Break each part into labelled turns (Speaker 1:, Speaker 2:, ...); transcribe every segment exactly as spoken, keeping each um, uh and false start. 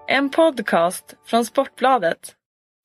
Speaker 1: En podcast från Sportbladet.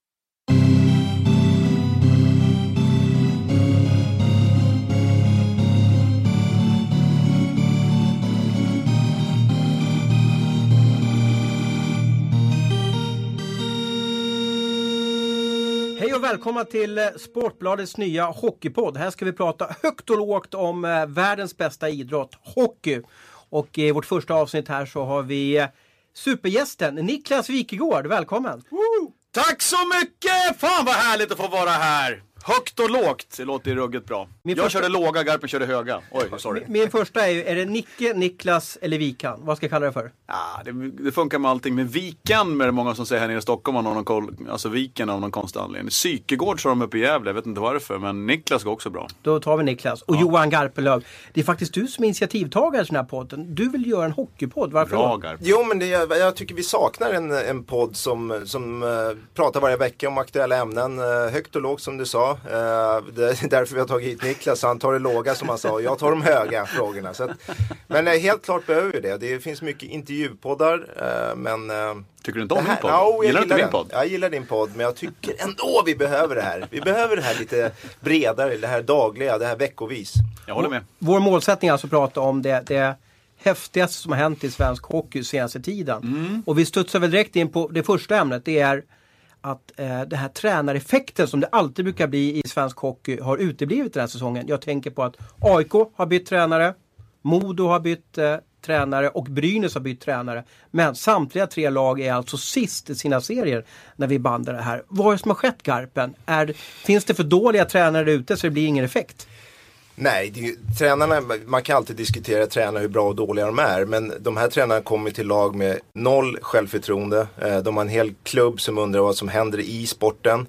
Speaker 2: Hej och välkomna till Sportbladets nya hockeypodd. Här ska vi prata högt och lågt om eh, världens bästa idrott, hockey. Och i vårt första avsnitt här så har vi eh, supergästen Niklas Wikegård. Välkommen!
Speaker 3: Woo! Tack så mycket! Fan vad härligt att få vara här! Högt och lågt, det låter ruggigt bra. Min jag första... körde låga, Garpen körde höga. Oj, sorry.
Speaker 2: Min, min första är ju, är det Nicke, Niklas eller Vikan? Vad ska jag kalla det för?
Speaker 3: Ja, det, det funkar med allting. Men Vikan, med det många som säger här nere i Stockholm, av någon koll, alltså Vikan av någon konstig anledning. Psykegård så de uppe i Gävle, jag vet inte varför, men Niklas går också bra.
Speaker 2: Då tar vi Niklas. Och ja. Johan Garpenlöv, det är faktiskt du som är initiativtagare till den här podden. Du vill göra en hockeypodd, varför
Speaker 3: bra,
Speaker 2: då?
Speaker 3: Garpen.
Speaker 4: Jo, men det, jag tycker vi saknar en, en podd som, som uh, pratar varje vecka om aktuella ämnen. Uh, högt och lågt som du sa. Uh, Det är därför vi har tagit hit Niklas. Han tar det låga som han sa. Jag tar de höga frågorna. Så att, men helt klart behöver vi det. Det finns mycket intervjupoddar. Men,
Speaker 3: tycker du inte om
Speaker 4: här,
Speaker 3: min podd?
Speaker 4: No,
Speaker 3: gillar du inte min
Speaker 4: den.
Speaker 3: podd?
Speaker 4: Jag gillar din podd. Men jag tycker ändå vi behöver det här. Vi behöver det här lite bredare. Det här dagliga. Det här veckovis.
Speaker 3: Jag håller med.
Speaker 2: Vår målsättning är alltså att prata om det, det häftigaste som har hänt i svensk hockey senaste tiden. Mm. Och vi studsar väl direkt in på det första ämnet. Det är att eh, den här tränareffekten som det alltid brukar bli i svensk hockey har uteblivit den här säsongen. Jag tänker på att A I K har bytt tränare, Modo har bytt eh, tränare och Brynäs har bytt tränare. Men samtliga tre lag är alltså sist i sina serier när vi bandar det här. Vad är det som har skett, Garpen? Är, finns det för dåliga tränare ute så det blir ingen effekt?
Speaker 4: Nej, det är ju, tränarna, man kan alltid diskutera tränare hur bra och dåliga de är. Men de här tränarna kommer till lag med noll självförtroende. De har en hel klubb som undrar vad som händer i sporten.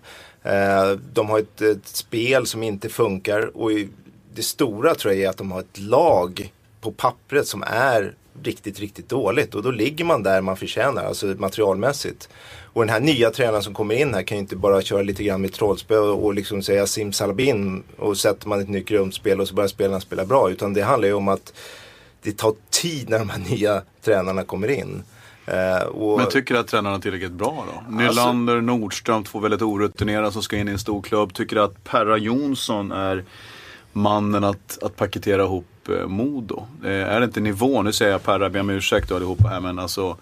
Speaker 4: De har ett, ett spel som inte funkar. Och det stora tror jag är att de har ett lag på pappret som är riktigt, riktigt dåligt. Och då ligger man där man förtjänar, alltså materialmässigt. Och den här nya tränaren som kommer in här kan ju inte bara köra lite grann med trollspel och, och liksom säga simsalabim och sätter man ett nytt grundspel och så börjar spelarna spela bra. Utan det handlar ju om att det tar tid när de här nya tränarna kommer in. Uh, och...
Speaker 3: Men tycker du att tränarna är tillräckligt bra då? Nylander, alltså... Nordström, två väldigt orutinerade som ska in i en stor klubb. Tycker du att Perra Jonsson är mannen att, att paketera ihop eh, Modo? Eh, är det inte nivån? Nu säger jag Perra, ber om ursäkt allihopa här, men alltså...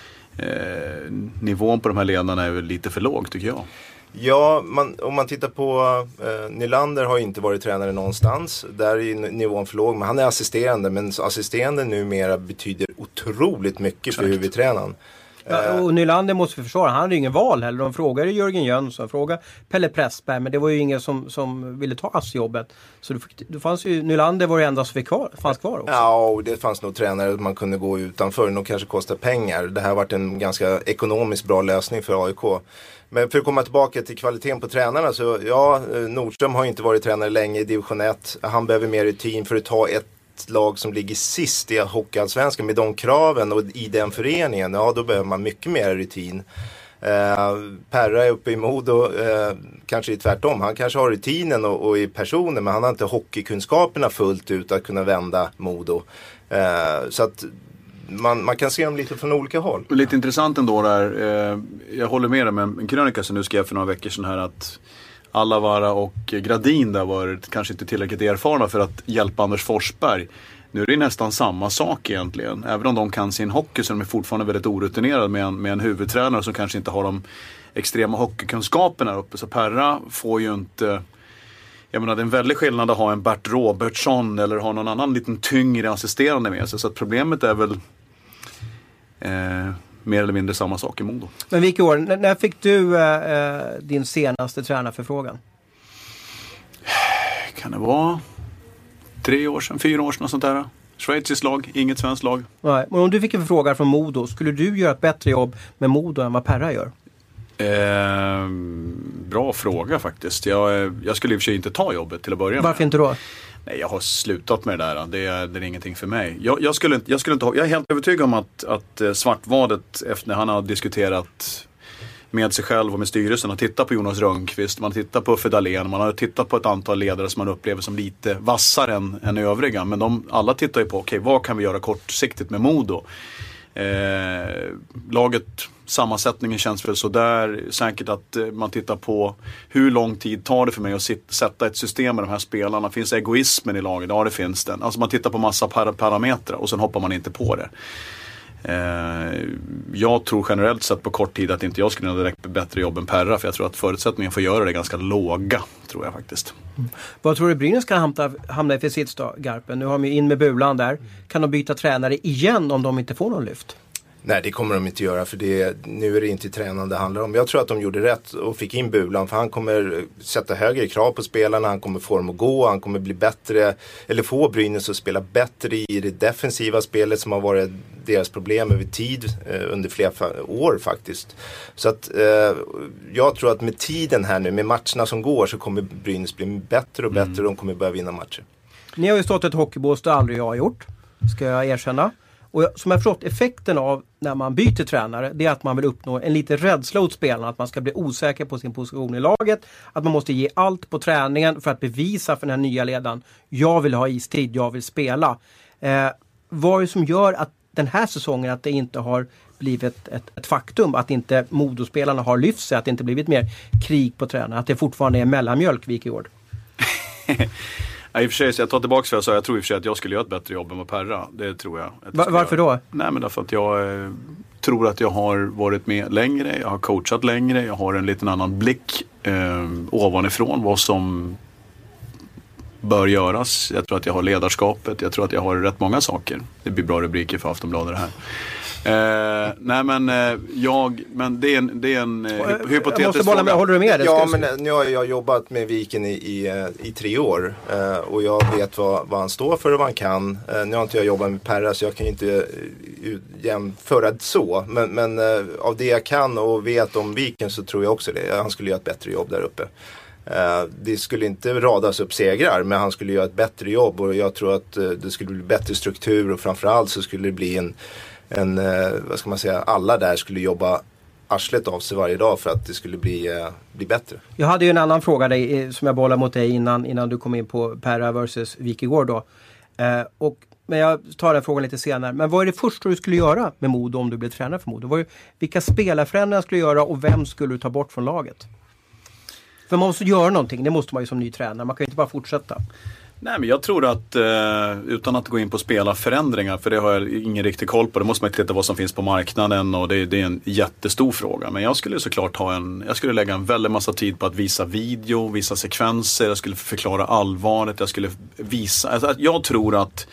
Speaker 3: Eh, nivån på de här ledarna är väl lite för låg, tycker jag.
Speaker 4: Ja, man, om man tittar på eh, Nylander har ju inte varit tränare någonstans. Där är nivån för låg, men han är assisterande. Men assisterande numera betyder otroligt mycket för huvudtränaren.
Speaker 2: Ja, och Nylander måste vi försvara, han hade ju ingen val heller. De frågade Jörgen Jönsson, frågade Pelle Pressberg, men det var ju ingen som, som ville ta assjobbet. Så det fanns ju, Nylander var ju enda som fick kvar, fanns kvar också.
Speaker 4: Ja, och det fanns nog tränare man kunde gå utanför, nog kanske kostar pengar. Det här har varit en ganska ekonomiskt bra lösning för A I K. Men för att komma tillbaka till kvaliteten på tränarna så, ja, Nordström har inte varit tränare länge i division ett. Han behöver mer rutin för att ta ett lag som ligger sist i hockeyallsvenskan med de kraven och i den föreningen, ja då behöver man mycket mer rutin. Eh, Perra är uppe i Modo, eh, kanske är tvärtom, han kanske har rutinen och, och i personen, men han har inte hockeykunskaperna fullt ut att kunna vända Modo. Eh, så att man, man kan se dem lite från olika håll.
Speaker 3: Lite intressant ändå där, eh, jag håller med dig med en krönika som nu skrev för några veckor sedan här att Allavara och Gradin där var kanske inte tillräckligt erfarna för att hjälpa Anders Forsberg. Nu är det nästan samma sak egentligen. Även om de kan sin hockey så är de fortfarande väldigt orutinerade med en, med en huvudtränare som kanske inte har de extrema hockeykunskaperna uppe. Så Perra får ju inte... Jag menar, det är en väldig skillnad att ha en Bert Robertsson eller ha någon annan liten tyngre assisterande med sig. Så att problemet är väl... Eh, mer eller mindre samma sak i Modo.
Speaker 2: Men vilka år, när, när fick du äh, din senaste tränarförfrågan?
Speaker 3: Kan det vara tre år sedan, fyra år sedan och sånt där? Schweizisk lag, inget svenskt lag.
Speaker 2: Nej, men om du fick en förfrågan från Modo, skulle du göra ett bättre jobb med Modo än vad Perra gör?
Speaker 3: Eh, bra fråga faktiskt. Jag, jag skulle i och för sig inte ta jobbet till att börja med.
Speaker 2: Varför inte då?
Speaker 3: Nej, jag har slutat med det där. Det är, det är ingenting för mig. Jag, jag, skulle, jag, skulle inte, jag är helt övertygad om att, att Svartvadet, efter när han har diskuterat med sig själv och med styrelsen, har tittat på Jonas Rönnqvist, man har tittat på Fedalén, man har tittat på ett antal ledare som man upplever som lite vassare än, än övriga. Men de, alla tittar ju på, okej, okay, vad kan vi göra kortsiktigt med Modo? Eh, laget Sammansättningen känns väl så där. Säkert att eh, man tittar på hur lång tid tar det för mig att sit, sätta ett system med de här spelarna. Finns egoismen i laget? Ja, det finns den. Alltså man tittar på massa par- parametrar och sen hoppar man inte på det. Eh, jag tror generellt sett på kort tid att inte jag skulle göra direkt bättre jobb än Perra, för jag tror att förutsättningen för att göra det är ganska låga, tror jag faktiskt.
Speaker 2: Mm. Vad tror du Brynäs kan hamna, hamna i för sits då, Garpen? Nu har de ju in med Bulan där. Kan de byta tränare igen om de inte får någon lyft?
Speaker 4: Nej, det kommer de inte göra, för det, nu är det inte tränaren det handlar om. Jag tror att de gjorde rätt och fick in Bulan, för han kommer sätta högre krav på spelarna, han kommer få dem att gå, han kommer bli bättre, eller få Brynäs att spela bättre i det defensiva spelet som har varit deras problem över tid, eh, under flera fa- år faktiskt. Så att eh, jag tror att med tiden här nu, med matcherna som går, så kommer Brynäs bli bättre och bättre mm. och de kommer börja vinna matcher.
Speaker 2: Ni har ju stått ett hockeybås, det aldrig jag har gjort, ska jag erkänna. Och som jag förstått, effekten av när man byter tränare, det är att man vill uppnå en liten rädsla hos spelarna, att man ska bli osäker på sin position i laget, att man måste ge allt på träningen för att bevisa för den här nya ledaren, jag vill ha istid, jag vill spela. Eh, vad är det som gör att den här säsongen att det inte har blivit ett, ett, ett faktum, att inte Modospelarna har lyft sig, att det inte blivit mer krig på tränarna, att det fortfarande är mellanmjölk Wikegård?
Speaker 3: Ja, i och för sig, så jag tar tillbaka för jag sa, jag tror i och för sig att jag skulle göra ett bättre jobb än vad Perra. Det tror jag.
Speaker 2: Va- varför då?
Speaker 3: Nej, men därför att jag eh, tror att jag har varit med längre, jag har coachat längre, jag har en liten annan blick eh, ovanifrån vad som bör göras. Jag tror att jag har ledarskapet, jag tror att jag har rätt många saker. Det blir bra rubriker för Aftonbladet här. Eh, nej men eh, jag men det är en, det är en eh, hypotetisk fråga.
Speaker 2: Med, håller du med det?
Speaker 4: Ja, men nu har jag jobbat med Viken i, i, i tre år eh, och jag vet vad, vad han står för och vad han kan. Eh, nu har inte jag jobbat med Perra, så jag kan inte uh, jämföra så, men, men uh, av det jag kan och vet om Viken så tror jag också det. Han skulle göra ett bättre jobb där uppe. Uh, det skulle inte radas upp segrar, men han skulle göra ett bättre jobb, och jag tror att uh, det skulle bli bättre struktur, och framförallt så skulle det bli en En, eh, vad ska man säga, alla där skulle jobba arslet av sig varje dag för att det skulle bli, eh, bli bättre.
Speaker 2: Jag hade ju en annan fråga dig, som jag bollade mot dig innan, innan du kom in på Perra versus Wikegård då. Eh, och, men jag tar den frågan lite senare. Men vad är det första du skulle göra med Modo om du blev tränare för Modo? Vad är, vilka spelarförändringar skulle du göra och vem skulle du ta bort från laget? För man måste göra någonting, det måste man ju som ny tränare. Man kan ju inte bara fortsätta.
Speaker 3: Nej, men jag tror att eh, utan att gå in på spelarförändringar, för det har jag ingen riktig koll på, det måste man titta vad som finns på marknaden, och det, det är en jättestor fråga. Men jag skulle såklart ha en, jag skulle lägga en väldigt massa tid på att visa video, visa sekvenser, jag skulle förklara allvaret, jag skulle visa, alltså, jag tror att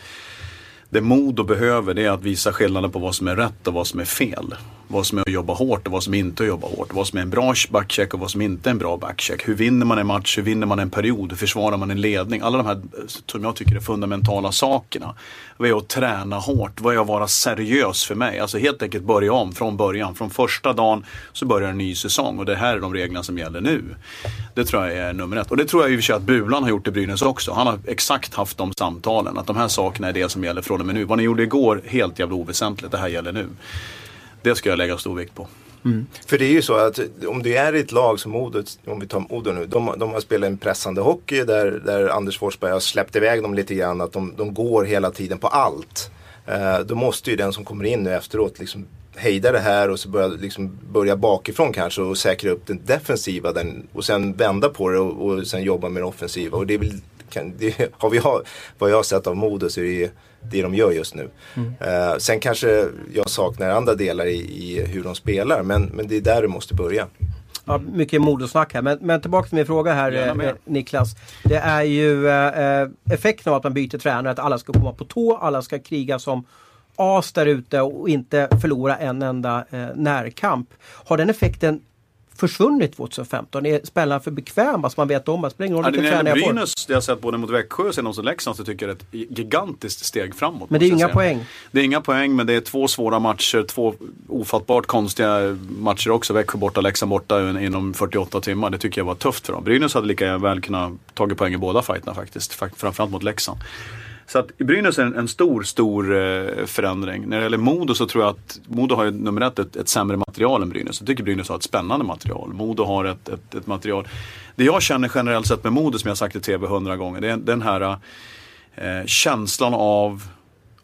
Speaker 3: det Modo behöver, det är att visa skillnaden på vad som är rätt och vad som är fel. Vad som är att jobba hårt och vad som inte är att jobba hårt. Vad som är en bra backcheck och vad som inte är en bra backcheck. Hur vinner man en match, hur vinner man en period, hur försvarar man en ledning. Alla de här som jag tycker är fundamentala sakerna. Vad är att träna hårt, vad är att vara seriös för mig. Alltså helt enkelt börja om från början. Från första dagen så börjar en ny säsong, och det här är de reglerna som gäller nu. Det tror jag är nummer ett. Och det tror jag i och för sig att Bulan har gjort i Brynäs också. Han har exakt haft de samtalen, att de här sakerna är det som gäller från och med nu. Vad ni gjorde igår, helt jävla oväsentligt, det här gäller nu. Det ska jag lägga stor vikt på.
Speaker 4: Mm. För det är ju så att om du är i ett lag som Modo, om vi tar Modo nu, de, de har spelat en pressande hockey där, där Anders Forsberg har släppt iväg dem lite grann, att de, de går hela tiden på allt. Eh, då måste ju den som kommer in nu efteråt liksom hejda det här och så börja, liksom börja bakifrån kanske och säkra upp den defensiva den, och sen vända på det och, och sen jobba med det offensiva. Och det är väl, kan, det, har vi har, vad jag har sett av Modo så är det det de gör just nu. Mm. Uh, sen kanske jag saknar andra delar i, i hur de spelar, men, men det är där du måste börja.
Speaker 2: Ja, mycket modosnack här, men, men tillbaka till min fråga här eh, Niklas. Det är ju eh, effekten av att man byter tränare, att alla ska komma på tå, alla ska kriga som as där ute och inte förlora en enda eh, närkamp. Har den effekten försvunnit tjugohundrafemton? Är spelarna för bekväma så man vet om att springa
Speaker 3: ja, det är Brynäs, det jag har sett både mot Växjö och sen hos Leksand, så tycker jag det är ett gigantiskt steg framåt.
Speaker 2: Men det är inga säga. poäng.
Speaker 3: Det är inga poäng, men det är två svåra matcher, två ofattbart konstiga matcher också. Växjö borta, Leksand borta inom fyrtioåtta timmar. Det tycker jag var tufft för dem. Brynäs hade lika väl kunnat tagit poäng i båda fighterna faktiskt, framförallt mot Leksand. Så att i Brynäs är en, en stor, stor eh, förändring. När det gäller Modo så tror jag att Modo har ju nummer ett, ett, ett sämre material än Brynäs. Jag tycker Brynäs har ett spännande material. Modo har ett, ett, ett material. Det jag känner generellt sett med Modo, som jag sagt i tv hundra gånger, det är den här eh, känslan av,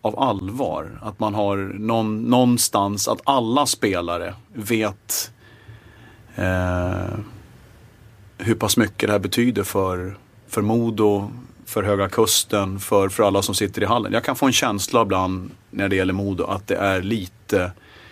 Speaker 3: av allvar. Att man har någon, någonstans att alla spelare vet eh, hur pass mycket det här betyder för, för Modo, för Höga Kusten, för, för alla som sitter i hallen. Jag kan få en känsla ibland när det gäller Modo att det är lite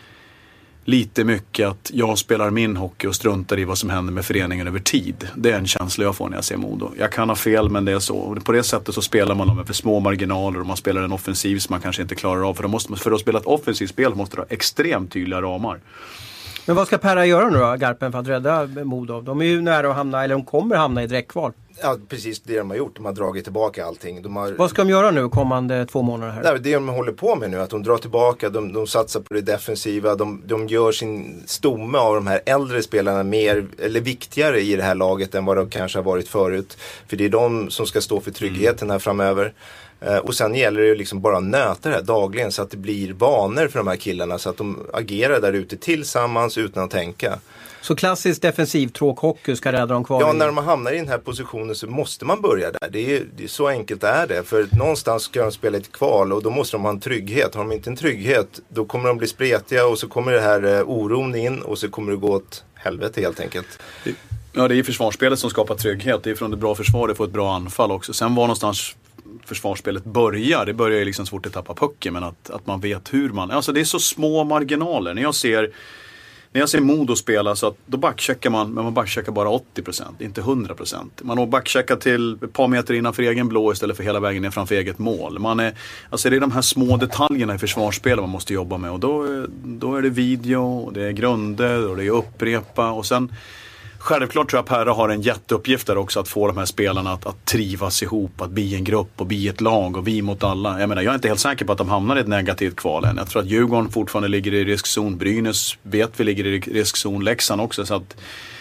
Speaker 3: lite mycket att jag spelar min hockey och struntar i vad som händer med föreningen över tid. Det är en känsla jag får när jag ser Modo. Jag kan ha fel, men det är så. Och på det sättet så spelar man dem med för små marginaler och man spelar en offensiv som man kanske inte klarar av. För, måste, för att spela ett offensivt spel måste du ha extremt tydliga ramar.
Speaker 2: Men vad ska Perra göra nu då, Garpen, för att rädda Modo? De är ju nära att hamna, eller de kommer hamna i direktkval.
Speaker 4: Ja, precis det de har gjort. De har dragit tillbaka allting. De har...
Speaker 2: Vad ska de göra nu kommande två månader här?
Speaker 4: Nej, det de håller på med nu, att de drar tillbaka, de, de satsar på det defensiva, de, de gör sin stomme av de här äldre spelarna mer, eller viktigare i det här laget än vad de kanske har varit förut. För det är de som ska stå för tryggheten här framöver. Uh, och sen gäller det liksom bara att nöta det här dagligen så att det blir vanor för de här killarna, så att de agerar där ute tillsammans utan att tänka.
Speaker 2: Så klassisk defensiv tråkhockey ska rädda dem kvar?
Speaker 4: Ja,
Speaker 2: i...
Speaker 4: när de hamnar i den här positionen så måste man börja där. Det är, det är så enkelt är det. För någonstans ska de spela ett kval och då måste de ha en trygghet. Har de inte en trygghet, då kommer de bli spretiga och så kommer det här eh, oron in och så kommer det gå åt helvete helt enkelt.
Speaker 3: Ja, det är försvarsspelet som skapar trygghet. Det är från det bra försvaret får ett bra anfall också. Sen var någonstans försvarsspelet börjar. Det börjar ju liksom svårt att tappa pucken, men att, att man vet hur man... Alltså det är så små marginaler. När jag ser... När jag ser Modo spela så att då backcheckar man, men man backcheckar bara åttio procent, inte hundra procent. Man backcheckar till ett par meter innanför egen blå istället för hela vägen ner framför eget mål. Man är, alltså det är de här små detaljerna i försvarsspelet man måste jobba med. Och då, då är det video, och det är grunder och det är upprepa. Och sen, självklart tror jag Perra har en jätteuppgift där också, att få de här spelarna att, att trivas ihop, att bli en grupp och bli ett lag och vi mot alla. Jag menar, jag är inte helt säker på att de hamnar i ett negativt kval än. Jag tror att Djurgården fortfarande ligger i riskzon, Brynäs vet vi ligger i riskzon, Leksand också, så att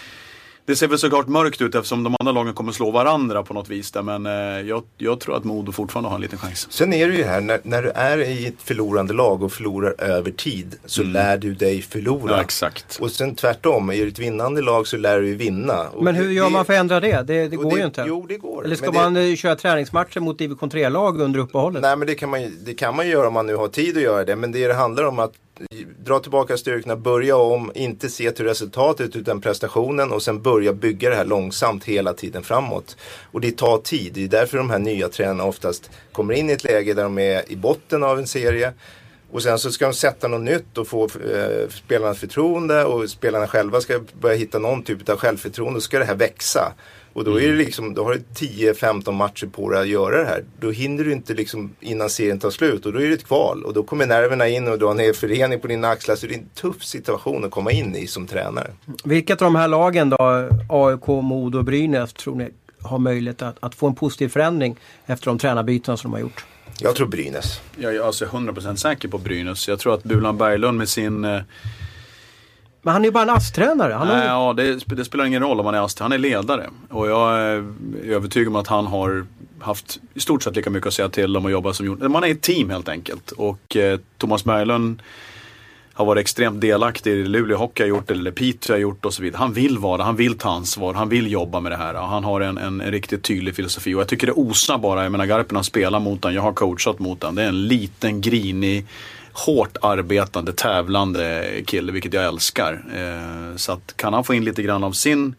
Speaker 3: det ser väl såklart mörkt ut eftersom de andra lagen kommer slå varandra på något vis där, men eh, jag, jag tror att Modo fortfarande har en liten chans.
Speaker 4: Sen är det ju här, när, när du är i ett förlorande lag och förlorar över tid så mm. lär du dig förlora.
Speaker 3: Ja, exakt.
Speaker 4: Och sen tvärtom, är du ett vinnande lag så lär du dig vinna. Och
Speaker 2: men hur gör
Speaker 4: det,
Speaker 2: man för att ändra det? Det, det går
Speaker 4: det,
Speaker 2: ju inte.
Speaker 4: Jo, det går.
Speaker 2: Eller ska
Speaker 4: men
Speaker 2: man
Speaker 4: det,
Speaker 2: köra träningsmatcher mot division tre-lag under uppehållet?
Speaker 4: Nej, men det kan, man, det kan man göra om man nu har tid att göra det. Men det det handlar om att dra tillbaka styrkorna, börja om, inte se till resultatet utan prestationen och sen börja bygga det här långsamt hela tiden framåt. Och det tar tid, det är därför de här nya tränarna oftast kommer in i ett läge där de är i botten av en serie och sen så ska de sätta något nytt och få eh, spelarnas förtroende och spelarna själva ska börja hitta någon typ av självförtroende och ska det här växa. Och då är det liksom, då har du tio femton matcher på dig att göra det här. Då hinner du inte liksom innan serien tar slut och då är det ett kval. Och då kommer nerverna in och du har en hel förening på dina axlar. Så det är en tuff situation att komma in i som tränare.
Speaker 2: Vilket av de här lagen då, A I K, Modo och Brynäs, tror ni har möjlighet att, att få en positiv förändring efter de tränarbyten som de har gjort?
Speaker 4: Jag tror Brynäs.
Speaker 3: Jag är alltså hundra procent säker på Brynäs. Jag tror att Bulan Berglund med sin... Eh...
Speaker 2: Men han är ju bara en ASS-tränare. Han
Speaker 3: Nej,
Speaker 2: har...
Speaker 3: ja, det, det spelar ingen roll om han är ASS. Han är ledare. Och jag är övertygad om att han har haft i stort sett lika mycket att säga till om att jobba som gjort. Man är ett team helt enkelt. Och eh, Thomas Berglund har varit extremt delaktig i det Luleå Hockey har gjort, eller Piteå har gjort och så vidare. Han vill vara, han vill ta ansvar, han vill jobba med det här. Han har en, en, en riktigt tydlig filosofi. Och jag tycker det osar bara, jag menar Garpen har spelat mot han, jag har coachat mot han. Det är en liten, grinig, hårt arbetande, tävlande kille, vilket jag älskar. Eh, så att kan han få in lite grann av sin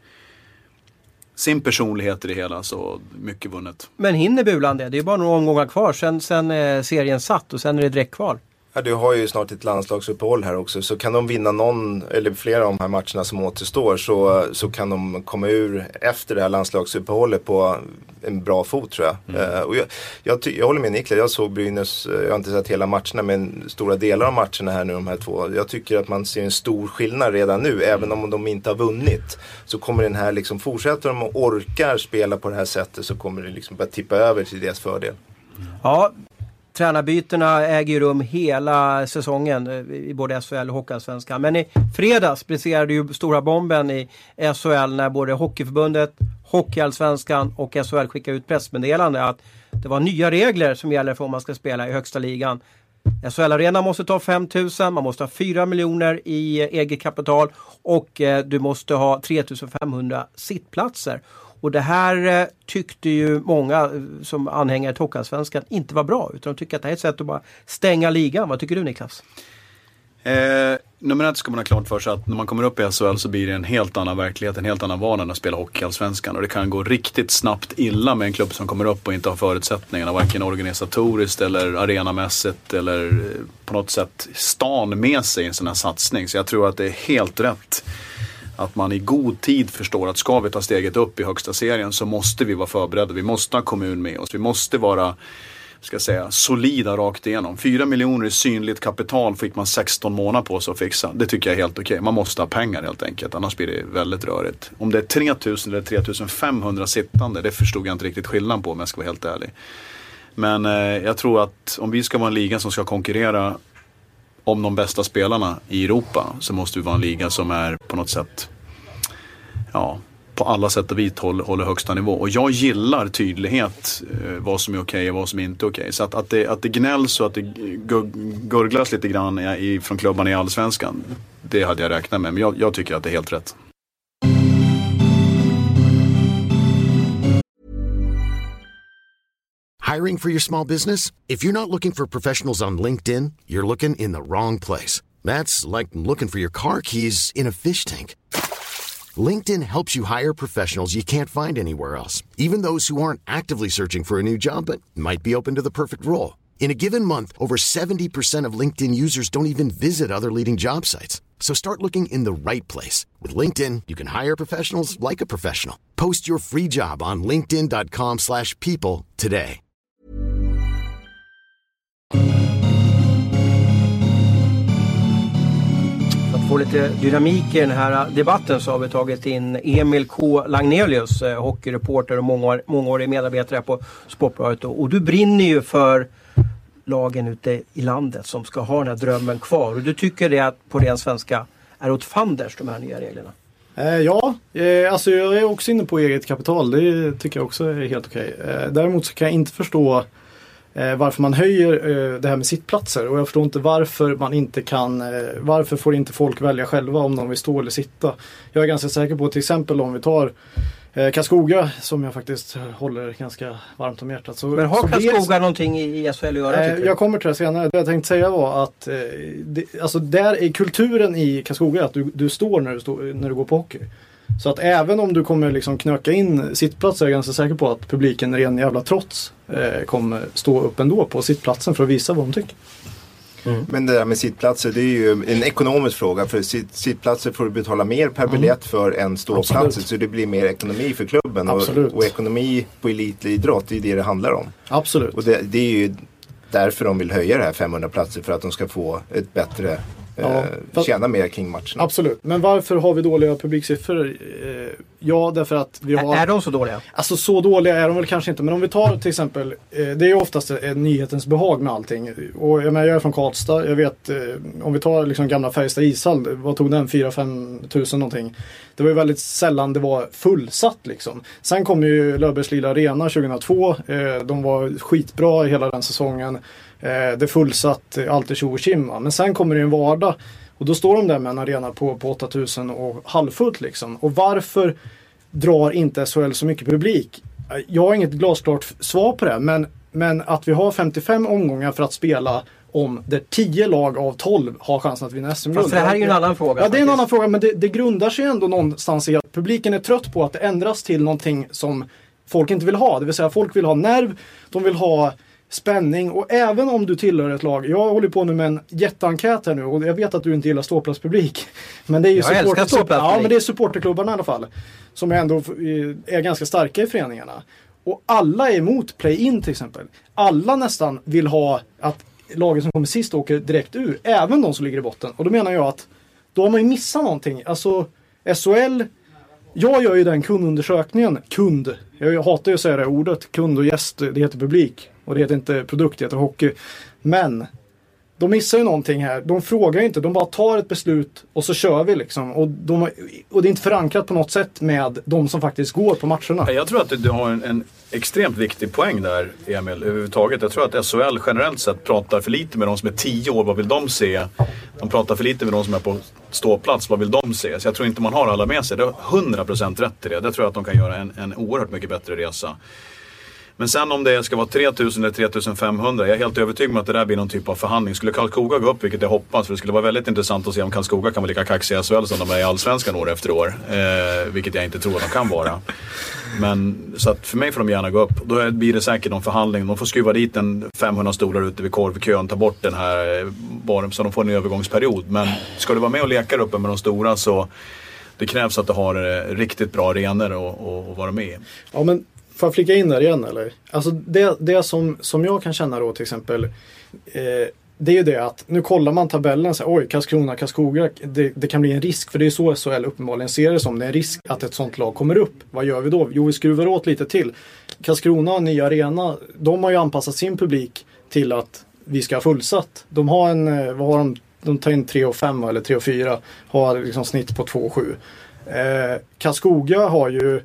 Speaker 3: sin personlighet i det hela, så mycket vunnet.
Speaker 2: Men hinner Bulan det? Det är bara några omgångar kvar, sen, sen är serien satt och sen är det direktkval.
Speaker 4: Ja, du har ju snart ett landslagsuppehåll här också, så kan de vinna någon eller flera av de här matcherna som återstår så, så kan de komma ur efter det här landslagsuppehållet på en bra fot tror jag. Mm. Uh, och jag, jag, ty- jag håller med Niklas, jag såg Brynäs, jag har inte sett hela matcherna men stora delar av matcherna här nu de här två. Jag tycker att man ser en stor skillnad redan nu, mm. även om de inte har vunnit. Så kommer den här liksom, fortsätter de och orkar spela på det här sättet så kommer det liksom bara tippa över till deras fördel.
Speaker 2: Mm. Ja. Tränarbytena äger rum hela säsongen i både S H L och Hockeyallsvenskan. Men i fredags briserade ju stora bomben i S H L när både Hockeyförbundet, Hockeyallsvenskan och S H L skickade ut pressmeddelande att det var nya regler som gäller för om man ska spela i högsta ligan. S H L-arenan måste ta fem tusen, man måste ha fyra miljoner i eget kapital och eh, du måste ha tre tusen femhundra sittplatser. Och det här eh, tyckte ju många eh, som anhängare till Hockeyallsvenskan inte var bra. Utan de tycker att det här är ett sätt att bara stänga ligan. Vad tycker du, Niklas?
Speaker 3: Eh, nummer ett ska man ha klart för sig att när man kommer upp i S H L så blir det en helt annan verklighet, en helt annan vardag än att spela Hockeyallsvenskan. Och det kan gå riktigt snabbt illa med en klubb som kommer upp och inte har förutsättningarna, varken organisatoriskt eller arenamässigt eller på något sätt stan med sig i en sån här satsning. Så jag tror att det är helt rätt att man i god tid förstår att ska vi ta steget upp i högsta serien så måste vi vara förberedda. Vi måste ha kommun med oss, vi måste vara ska säga, solida rakt igenom. Fyra miljoner i synligt kapital fick man sexton månader på sig att fixa. Det tycker jag är helt okej. Man måste ha pengar helt enkelt, annars blir det väldigt rörigt. Om det är tre tusen eller tre tusen femhundra sittande, det förstod jag inte riktigt skillnad på om jag ska vara helt ärlig. Men eh, jag tror att om vi ska vara en liga som ska konkurrera om de bästa spelarna i Europa så måste vi vara en liga som är på något sätt ja, på alla sätt och vis håller, håller högsta nivå. Och jag gillar tydlighet, eh, vad som är okej och vad som inte är okej. Så att, att, det, att det gnälls och att det gurglas lite grann i, från klubbarna i Allsvenskan, det hade jag räknat med. Men jag, jag tycker att det är helt rätt.
Speaker 5: Hiring for your small business? If you're not looking for professionals on LinkedIn, you're looking in the wrong place. That's like looking for your car keys in a fish tank. LinkedIn helps you hire professionals you can't find anywhere else, even those who aren't actively searching for a new job but might be open to the perfect role. In a given month, over seventy percent of LinkedIn users don't even visit other leading job sites. So start looking in the right place. With LinkedIn, you can hire professionals like a professional. Post your free job on linkedin dot com slash people today.
Speaker 2: För att få lite dynamik i den här debatten så har vi tagit in Emil K. Lagnelius, eh, hockeyreporter och mångårig, mångårig medarbetare på Sportbladet. Och, och du brinner ju för lagen ute i landet som ska ha den här drömmen kvar. Och du tycker det att på ren svenska är åt fanders de här nya reglerna?
Speaker 6: Eh, ja, eh, alltså jag är också inne på eget kapital. Det tycker jag också är helt okej. Eh, däremot så kan jag inte förstå eh, varför man höjer eh, det här med sittplatser. Och jag förstår inte varför man inte kan, eh, varför får inte folk välja själva om de vill stå eller sitta. Jag är ganska säker på till exempel om vi tar eh, Karlskoga som jag faktiskt håller ganska varmt om hjärtat. Så,
Speaker 2: Men har
Speaker 6: så
Speaker 2: Karlskoga
Speaker 6: vet,
Speaker 2: någonting i S H L att göra?
Speaker 6: eh, Jag kommer till det senare. Det jag tänkte säga var att eh, det, alltså där är kulturen i Karlskoga att du, du står när du, stå, när du går på hockey. Så att även om du kommer liksom knöka in sittplatser är jag ganska säker på att publiken ren jävla trots eh, kommer stå upp ändå på sittplatsen för att visa vad de tycker.
Speaker 4: Mm. Men det där med sittplatser, det är ju en ekonomisk fråga. För sitt, sittplatser får du betala mer per biljett mm. för än ståplatser. Så det blir mer ekonomi för klubben. Och, och ekonomi på elitidrott, det är det det handlar om.
Speaker 6: Absolut.
Speaker 4: Och det, det är ju därför de vill höja det här femhundra platser. För att de ska få ett bättre... Ja, eh, tjäna mer kring matchen.
Speaker 6: Absolut. Men varför har vi dåliga publiksiffror? Eh, ja, därför att vi har...
Speaker 2: Är de så dåliga?
Speaker 6: Alltså så dåliga är de väl kanske inte. Men om vi tar till exempel, eh, det är ju oftast eh, nyhetens behag med allting. Och jag, menar, jag är från Karlstad. Jag vet, eh, om vi tar liksom gamla Färjestad ishall, vad tog den? fyra fem tusen någonting. Det var ju väldigt sällan det var fullsatt liksom. Sen kom ju Löfbergs Lilla Arena tjugohundratvå. Eh, de var skitbra hela den säsongen. Eh, det fullsatt alltid tjo och tjimma. Men sen kommer det en vardag och då står de där med en arena på, på åtta tusen och halvfullt liksom. Och varför drar inte S H L så mycket publik? Jag har inget glasklart svar på det. Men, men att vi har femtiofem omgångar för att spela om där tio lag av tolv har chansen att vinna S M-guld.
Speaker 2: Fast det här är ju en annan fråga.
Speaker 6: Ja, det är en annan fråga. Men det, det grundar sig ändå någonstans i att publiken är trött på att det ändras till någonting som folk inte vill ha. Det vill säga folk vill ha nerv, de vill ha spänning. Och även om du tillhör ett lag, jag håller på nu med en jätteenkät här nu och jag vet att du inte gillar ståplatspublik. Men det är ju
Speaker 2: jag
Speaker 6: support,
Speaker 2: älskar ståplatspublik.
Speaker 6: Ja, men det är supporterklubbarna i alla fall som ändå är ganska starka i föreningarna. Och alla är emot play-in till exempel. Alla nästan vill ha att laget som kommer sist åker direkt ur, även de som ligger i botten. Och då menar jag att då har man ju missat någonting. Alltså S H L, jag gör ju den kundundersökningen, kund. Jag hatar ju att säga det ordet, kund och gäst, det heter publik. Och det heter inte produkt, det heter hockey. Men de missar ju någonting här. De frågar inte, de bara tar ett beslut och så kör vi liksom. Och, de, och det är inte förankrat på något sätt med de som faktiskt går på matcherna.
Speaker 3: Jag tror att du har en, en extremt viktig poäng där, Emil, överhuvudtaget. Jag tror att S H L generellt sett pratar för lite med de som är tio år. Vad vill de se? De pratar för lite med de som är på ståplats, vad vill de se? Så jag tror inte man har alla med sig. Det är hundra procent rätt i det. Det tror jag att de kan göra en, en oerhört mycket bättre resa. Men sen om det ska vara tre tusen eller tre tusen femhundra, jag är helt övertygad om att det där blir någon typ av förhandling. Skulle Karlskoga gå upp, vilket jag hoppas, för det skulle vara väldigt intressant att se om Karlskoga kan vara lika kaxiga i S H L som de är i Allsvenskan år efter år. Eh, vilket jag inte tror att de kan vara. Men så att för mig får de gärna gå upp. Då blir det säkert någon förhandling. De får skruva dit en femhundra stolar ute vid korvkön, ta bort den här bara så de får en övergångsperiod. Men ska du vara med och leka uppe med de stora, så det krävs att du har riktigt bra arenor och, och, och vara med.
Speaker 6: Ja, men får jag flika in där igen eller? Alltså det, det som, som jag kan känna då till exempel, eh, det är ju det att nu kollar man tabellen och säger oj, Karlskrona, Karlskoga, det, det kan bli en risk, för det är så S H L uppenbarligen ser det som, det är en risk att ett sånt lag kommer upp. Vad gör vi då? Jo, vi skruvar åt lite till. Karlskrona och Nya Arena, de har ju anpassat sin publik till att vi ska ha fullsatt. De har en, vad har de? De tar in tre och fem eller tre och fyra, har liksom snitt på två och sju. Eh, Karlskoga har ju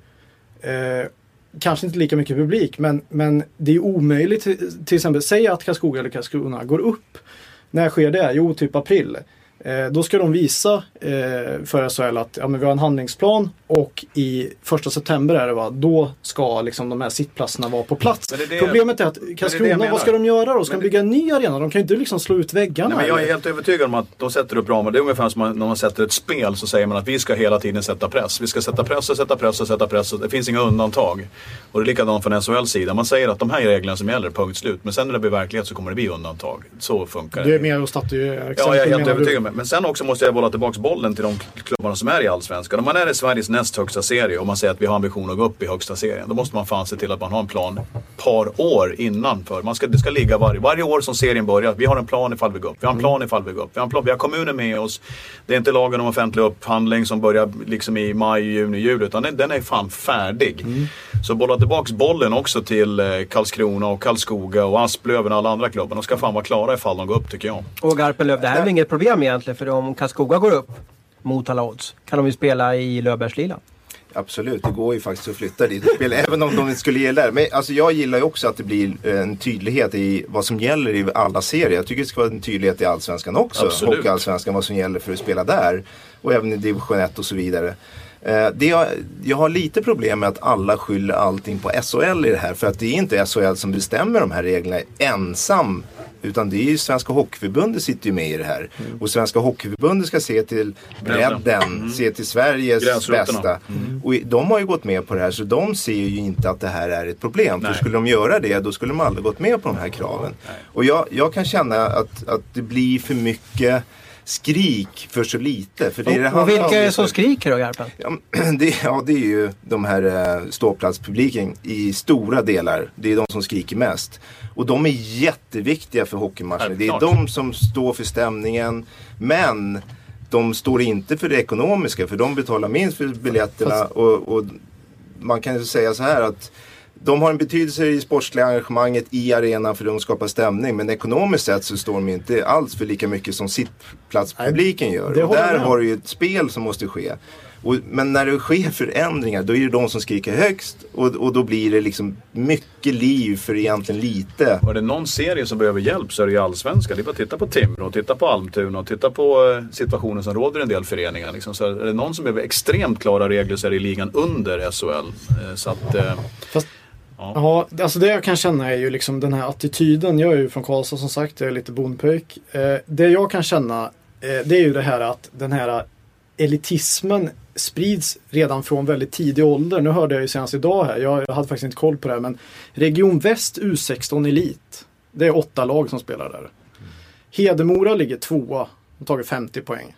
Speaker 6: eh, kanske inte lika mycket publik, men, men det är omöjligt, till exempel, säga att Karlskoga eller Karlskrona går upp. När sker det? Jo, typ april. Eh, då ska de visa eh, för S H L att ja, men vi har en handlingsplan, och i första september är det va, då ska liksom de här sittplatserna vara på plats. Det det, Problemet är att Karlskrona, är vad ska de göra då? Ska men de bygga en ny arena? De kan ju inte liksom slå ut väggarna.
Speaker 3: Nej, men jag är helt övertygad om att de sätter upp ramar. Det är ungefär som när man sätter ett spel, så säger man att vi ska hela tiden sätta press. Vi ska sätta press och sätta press och sätta press. Och det finns inga undantag. Och det är likadant från S H L:s sida. Man säger att de här reglerna som gäller, punkt slut. Men sen när det blir verklighet så kommer det bli undantag. Så funkar det.
Speaker 6: Det är mer att statuera.
Speaker 3: Ja, jag är helt övertygad med. Men sen också måste jag bolla tillbaka bollen till de klubbarna som är i Allsvenskan. Om man är i Sveriges näst högsta serie och man säger att vi har ambition att gå upp i högsta serien, då måste man fan se till att man har en plan par år innan. För man ska, det ska ligga varje, varje år som serien börjar. Vi har en plan ifall vi går upp. Vi har en plan ifall vi går upp. Vi har en plan. Vi har kommunen med oss. Det är inte lagen om offentlig upphandling som börjar liksom i maj, juni, juli, utan den, den är fan färdig. Mm. Så bolla tillbaka bollen också till eh, Karlskrona och Karlskoga och Asplöven och alla andra klubbar. De ska fan vara klara ifall de går upp, tycker jag.
Speaker 2: Och Garpenlöv, det här är väl inget problem egentligen, för om Karlskoga går upp mot alla odds kan de ju spela i Löfbergslila.
Speaker 4: Absolut, det går ju faktiskt att flytta dit och spela, även om de inte skulle gilla det. Men alltså, jag gillar ju också att det blir en tydlighet i vad som gäller i alla serier. Jag tycker det ska vara en tydlighet i Allsvenskan också.
Speaker 3: Absolut.
Speaker 4: Och Allsvenskan, vad som gäller för att spela där. Och även i division ett och så vidare. Eh, det jag, jag har lite problem med att alla skyller allting på S H L i det här. För att det är inte S H L som bestämmer de här reglerna ensam. Utan det är ju Svenska Hockeyförbundet sitter ju med i det här. Mm. Och Svenska Hockeyförbundet ska se till bredden, mm. se till Sveriges bästa. Mm. Och de har ju gått med på det här, så de ser ju inte att det här är ett problem. Nej. För skulle de göra det, då skulle de aldrig gått med på de här kraven. Nej. Och jag, jag kan känna att, att det blir för mycket skrik för så lite. För det är det
Speaker 2: och vilka är det som skriker då, Garpen?
Speaker 4: Ja, det, ja, det är ju de här ståplatspubliken i stora delar. Det är de som skriker mest. Och de är jätteviktiga för hockeymatchen. Det är de som står för stämningen. Men de står inte för det ekonomiska. För de betalar minst för biljetterna. Fast... Och, och man kan ju säga så här att de har en betydelse i sportsliga engagemanget i arenan för att de skapar stämning. Men ekonomiskt sett så står de inte alls för lika mycket som sittplatspubliken gör. Och där har du ju ett spel som måste ske. Och, men när det sker förändringar, då är det de som skriker högst. Och, och då blir det liksom mycket liv för egentligen lite.
Speaker 3: Och är det någon serie som behöver hjälp så är det ju Allsvenskan. Det är bara att titta på Timrå och titta på Almtuna och titta på eh, situationen som råder i en del föreningar. Liksom. Så är det någon som behöver extremt klara regler så är det ligan under S H L. Eh, så att... Eh,
Speaker 6: Fast... Ja, alltså det jag kan känna är ju liksom den här attityden. Jag är ju från Karlstad som sagt, jag är lite bondpöjk. Eh, det jag kan känna, eh, det är ju det här att den här elitismen sprids redan från väldigt tidig ålder. Nu hörde jag ju senast idag här, jag, jag hade faktiskt inte koll på det här, men Region Väst U sexton Elit, det är åtta lag som spelar där. Mm. Hedemora ligger tvåa och tagit femtio poäng.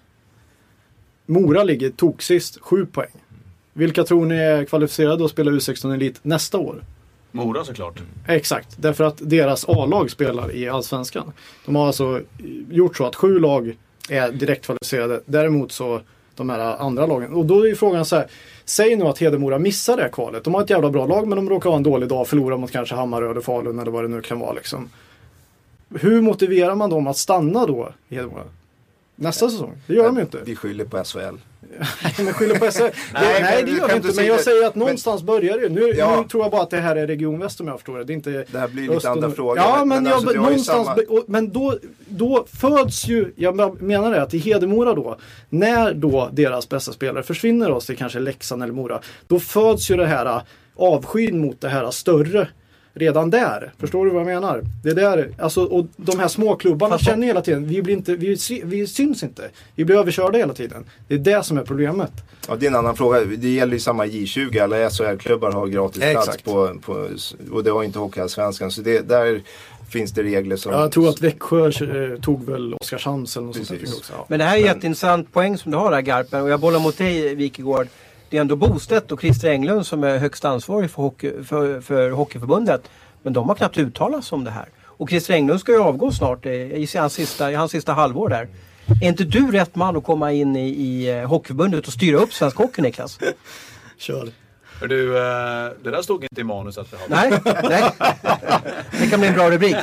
Speaker 6: Mora ligger toksist, sju poäng. Vilka tror ni är kvalificerade att spela U sexton Elit nästa år?
Speaker 3: Mora såklart.
Speaker 6: Mm. Exakt, därför att deras A-lag spelar i Allsvenskan. De har alltså gjort så att sju lag är direkt kvalificerade. Däremot så de här andra lagen. Och då är ju frågan så här, säg nu att Hedemora missar det här kvalet. De har ett jävla bra lag, men de råkar ha en dålig dag, förlora mot kanske Hammarö eller Falun eller vad det nu kan vara liksom. Hur motiverar man dem att stanna då i Hedemora? Nästa säsong, det gör de ju inte.
Speaker 4: Vi skyller på S H L.
Speaker 6: Nej, men skyller på S H L. Nej, nej, det gör vi inte, men jag säger att någonstans men, börjar det. Nu, ja. nu tror jag bara att det här är Region Väst om jag förstår det. Det, är inte
Speaker 4: det här blir lite andra frågor.
Speaker 6: Ja, men, men,
Speaker 4: men,
Speaker 6: alltså, jag, någonstans,
Speaker 4: samma...
Speaker 6: och, men då, då föds ju, jag menar det, att i Hedemora då, när då deras bästa spelare försvinner oss till kanske Leksand eller Mora, då föds ju det här avskyn mot det här större redan där. Förstår du vad jag menar? Det är där, alltså, och de här små klubbarna Fast känner hela tiden, vi blir inte, vi, vi syns inte. Vi blir överkörda hela tiden. Det är det som är problemet.
Speaker 4: Ja, det är en annan fråga. Det gäller ju samma J tjugo. Alla S H L-klubbar har gratis
Speaker 6: ja,
Speaker 4: plats på, på, och det har inte Hockeyallsvenskan. Så det, där finns det regler som...
Speaker 6: Ja, jag tror att Växjö eh, tog väl Oskarshamns eller något sånt också. Ja.
Speaker 2: Men det här är en jätteintressant poäng som du har där, Garpen. Och jag bollar mot dig, Wikegård. Det är ändå Bostedt och Christer Englund som är högst ansvarig för, hockey, för, för Hockeyförbundet. Men de har knappt uttalat sig om det här. Och Christer Englund ska ju avgå snart i hans sista, i hans sista halvår där. Är inte du rätt man att komma in i, i Hockeyförbundet och styra upp svensk hockey, Niklas?
Speaker 6: Kör.
Speaker 3: Du, det där stod inte i manus att vi har.
Speaker 2: Nej, nej. Det kan bli en bra rubrik.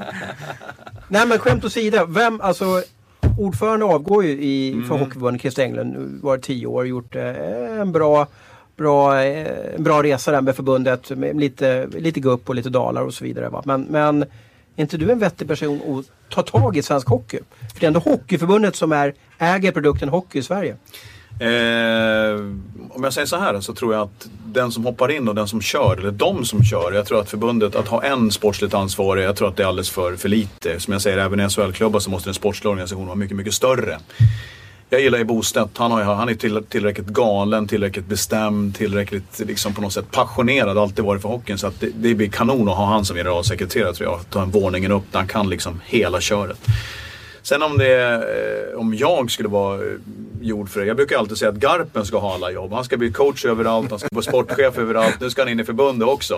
Speaker 2: Nej, men skämt åsida. Vem, alltså, ordförande avgår ju i, mm. för Hockeyförbundet, Christer Englund. Var tio år, gjort eh, en bra... Bra, en bra resa där med förbundet med lite, lite gupp och lite dalar och så vidare. Va? Men, men är inte du en vettig person att ta tag i svensk hockey? För det är ändå Hockeyförbundet som är, äger produkten hockey i Sverige.
Speaker 3: Eh, om jag säger så här så tror jag att den som hoppar in och den som kör, eller de som kör, jag tror att förbundet, att ha en sportsligt ansvarig, jag tror att det är alldeles för, för lite. Som jag säger, även i S H L-klubbar så måste en sportslig organisation vara mycket, mycket större. Jag gillar i Bostedt, han, har, han är till, tillräckligt galen, tillräckligt bestämd, tillräckligt liksom på något sätt passionerad, alltid varit för hockeyn. Så att det, det blir kanon att ha han som generalsekreterare, tror jag. Ta en våningen upp där han kan liksom hela köret. Sen om, det, om jag skulle vara gjord för det, jag brukar alltid säga att Garpen ska ha alla jobb. Han ska bli coach överallt, han ska vara sportchef överallt, nu ska han in i förbundet också.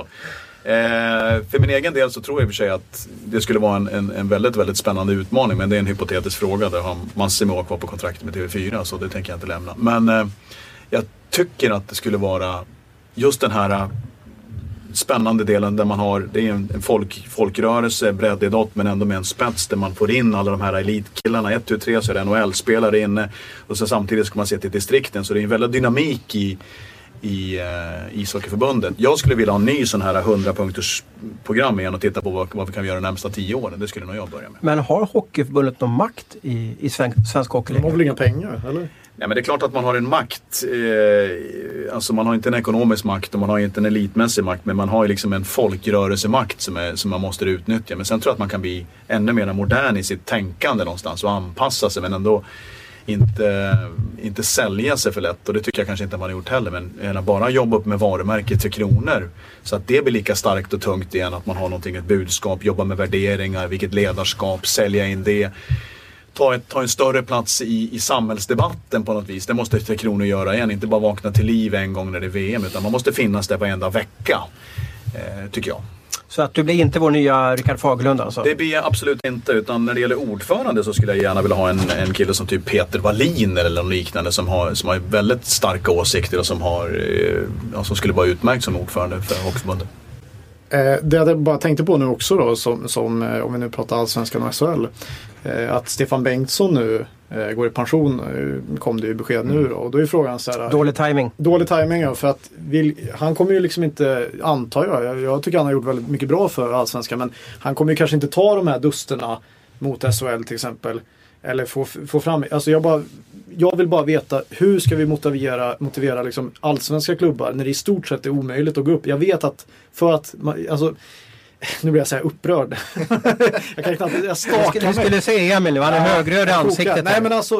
Speaker 3: Eh, för min egen del så tror jag i och för sig att det skulle vara en, en, en väldigt, väldigt spännande utmaning, men det är en hypotetisk fråga där har massor med år kvar på kontraktet med T V fyra, så det tänker jag inte lämna. Men eh, jag tycker att det skulle vara just den här spännande delen där man har, det är en, en folk, folkrörelse, breddidrott, men ändå med en spets där man får in alla de här elitkillarna, ett, två, tre så är det N H L-spelare inne, och så samtidigt ska man se till distrikten, så det är en väldigt dynamik i i uh, ishockeyförbundet. Jag skulle vilja ha en ny sån här hundra-punkters program igen och titta på vad, vad vi kan göra de närmsta tio åren. Det skulle nog jag börja med.
Speaker 2: Men har Hockeyförbundet någon makt i, i svensk, svensk hockey?
Speaker 6: De har väl inga pengar, eller?
Speaker 3: Nej, men det är klart att man har en makt. Eh, alltså man har inte en ekonomisk makt och man har inte en elitmässig makt, men man har ju liksom en folkrörelsemakt som, är, som man måste utnyttja. Men sen tror jag att man kan bli ännu mer modern i sitt tänkande någonstans och anpassa sig, men ändå inte, inte sälja sig för lätt, och det tycker jag kanske inte man har gjort heller, men bara jobba upp med varumärket för kronor så att det blir lika starkt och tungt igen, att man har någonting, ett budskap, jobba med värderingar, vilket ledarskap, sälja in det, ta, ett, ta en större plats i, i samhällsdebatten på något vis. Det måste Tre Kronor göra igen, inte bara vakna till liv en gång när det är V M, utan man måste finnas där varenda vecka, eh, tycker jag.
Speaker 2: Så att du blir inte vår nya Rickard Fagerlund alltså?
Speaker 3: Det blir jag absolut inte, utan när det gäller ordförande så skulle jag gärna vilja ha en, en kille som typ Peter Wallin eller något liknande, som har, som har väldigt starka åsikter och som, har, ja, som skulle vara utmärkt som ordförande för Hockeyförbundet.
Speaker 6: Eh, det jag bara tänkte på nu också då, som, som eh, om vi nu pratar allsvenskan och S H L, eh, att Stefan Bengtsson nu eh, går i pension, eh, kom det ju besked mm. nu då, och då är frågan så här,
Speaker 2: dålig timing.
Speaker 6: Dålig timing, ja, för att vill, han kommer ju liksom inte, antar jag, jag, jag tycker han har gjort väldigt mycket bra för allsvenskan, men han kommer ju kanske inte ta de här dusterna mot S H L till exempel, eller få, få fram, alltså jag bara jag vill bara veta, hur ska vi motivera, motivera liksom allsvenska klubbar när det i stort sett är omöjligt att gå upp. Jag vet att för att, man, alltså, nu blir jag så här upprörd. jag kan knappt, jag stakar
Speaker 2: mig. Du skulle säga Emil nu, han är ja, högröd i ansiktet.
Speaker 6: Nej, men alltså,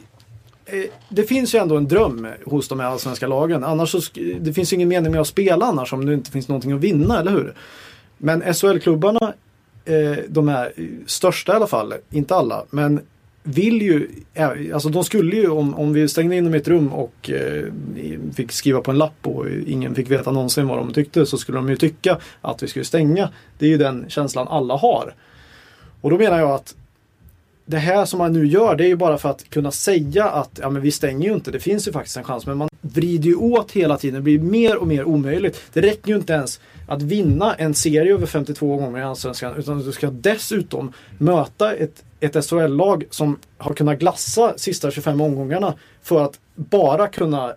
Speaker 6: eh, det finns ju ändå en dröm hos de här allsvenska lagen. Annars så, det finns ju ingen mening med att spela annars om det inte finns någonting att vinna, eller hur? Men S H L-klubbarna, eh, de är största i alla fall, inte alla, men vill ju, alltså de skulle ju, om, om vi stängde in dem i ett rum och eh, fick skriva på en lapp och ingen fick veta någonsin vad de tyckte, så skulle de ju tycka att vi skulle stänga. Det är ju den känslan alla har. Och då menar jag att det här som man nu gör, det är ju bara för att kunna säga att ja, men vi stänger ju inte, det finns ju faktiskt en chans, men man vrider ju åt hela tiden, det blir mer och mer omöjligt. Det räcker ju inte ens att vinna en serie över femtiotvå gånger i Allsvenskan, utan du ska dessutom möta ett, ett S H L-lag som har kunnat glassa sista tjugofem omgångarna för att bara kunna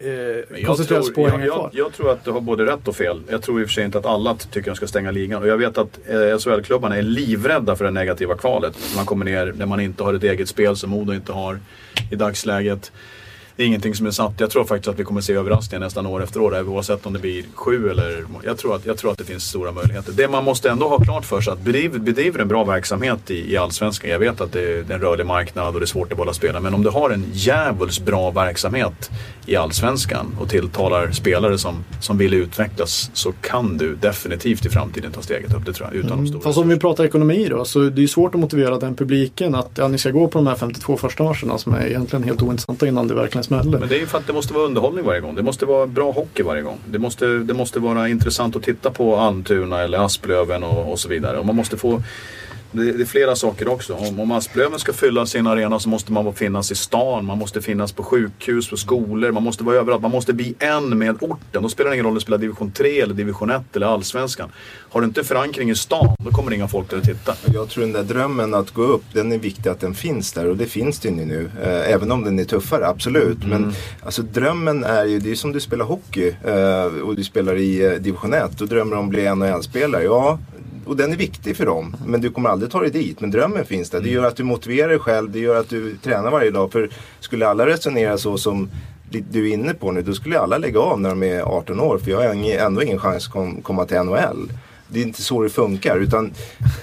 Speaker 6: Eh, koncentrera sig på
Speaker 3: jag,
Speaker 6: jag,
Speaker 3: jag, jag tror att du har både rätt och fel. Jag tror i och för sig inte att alla tycker att de ska stänga ligan. Och jag vet att eh, S H L-klubbarna är livrädda för det negativa kvalet. Man kommer ner när man inte har ett eget spel som Modo inte har i dagsläget. Det är ingenting som är satt. Jag tror faktiskt att vi kommer se överraskningar nästan år efter år. Oavsett om det blir sju eller... Jag tror att, jag tror att det finns stora möjligheter. Det man måste ändå ha klart för sig att bedriver, bedriver en bra verksamhet i, i Allsvenskan. Jag vet att det är en rörlig marknad och det är svårt att bolla spela. Men om du har en jävligt bra verksamhet i Allsvenskan och tilltalar spelare som, som vill utvecklas, så kan du definitivt i framtiden ta steget upp. Det tror jag. Utan
Speaker 6: mm.
Speaker 3: de stora.
Speaker 6: Fast om vi pratar ekonomi då, så det är svårt att motivera den publiken att ja, ni ska gå på de här femtiotvå första matcherna som är egentligen helt ointressanta innan det verkligen smäller.
Speaker 3: Men det är ju för att det måste vara underhållning varje gång. Det måste vara bra hockey varje gång. Det måste, det måste vara intressant att titta på Almtuna eller Asplöven och, och så vidare. Och man måste få... Det, det är flera saker också. Om, om Asplöven ska fylla sin arena så måste man finnas i stan. Man måste finnas på sjukhus, på skolor. Man måste vara överallt. Man måste bli en med orten. Då spelar det ingen roll att spela division tre eller division ett eller Allsvenskan. Har du inte förankring i stan, då kommer det inga folk att titta.
Speaker 4: Jag tror den där drömmen att gå upp, den är viktig att den finns där. Och det finns det ju nu. Eh, även om den är tuffare, absolut. Mm. Men alltså, drömmen är ju, det är som du spelar hockey. Eh, och du spelar i eh, division ett. Då drömmer om att bli en och en spelare. Ja, och den är viktig för dem. Men du kommer aldrig ta dig dit. Men drömmen finns där. Det gör att du motiverar dig själv. Det gör att du tränar varje dag. För skulle alla resonera så som du är inne på nu, då skulle alla lägga av när de är arton år. För jag har ändå ingen chans att kom, komma till N H L. Det är inte så det funkar. Utan,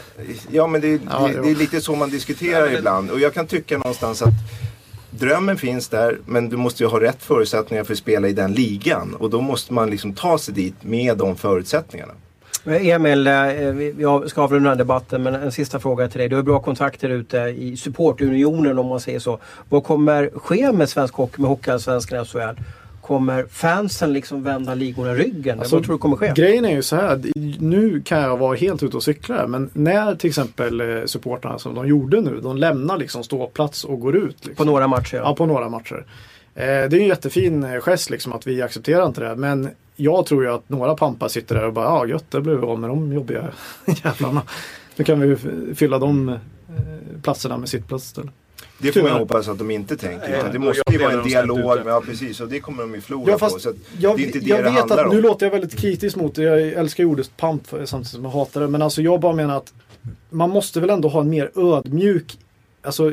Speaker 4: ja, men det, ja, det, det är lite så man diskuterar ja, ibland. Och jag kan tycka någonstans att drömmen finns där, men du måste ju ha rätt förutsättningar för att spela i den ligan. Och då måste man liksom ta sig dit med de förutsättningarna.
Speaker 2: Emil, vi ska avrunda den här debatten, men en sista fråga till dig. Du har bra kontakter ute i supportunionen, om man säger så. Vad kommer ske med svensk hockey, med Hockeyallsvenskan och S H L? Kommer fansen liksom vända ligorna ryggen? Alltså, vad tror du kommer ske?
Speaker 6: Grejen är ju så här, nu kan jag vara helt ute och cykla, men när till exempel supportarna som de gjorde nu, de lämnar liksom ståplats och går ut. Liksom.
Speaker 2: På några matcher?
Speaker 6: Ja, på några matcher. Det är en jättefin gest liksom, att vi accepterar inte det, men jag tror ju att några pampar sitter där och bara, ja gött, det blev vi av med de jobbiga jävlarna. Nu kan vi fylla de eh, platserna med sitt plats istället.
Speaker 4: Det får man hoppas att de inte tänker. Utan det måste ju vara en dialog. Ja, precis. Och det kommer de ju förlora ja, på. Så
Speaker 6: jag,
Speaker 4: det är inte det
Speaker 6: jag
Speaker 4: det
Speaker 6: vet
Speaker 4: handlar
Speaker 6: att
Speaker 4: om.
Speaker 6: Nu låter jag väldigt kritisk mot det. Jag älskar ordet pamp samtidigt som jag hatar det. Men alltså jag bara menar att man måste väl ändå ha en mer ödmjuk... Alltså...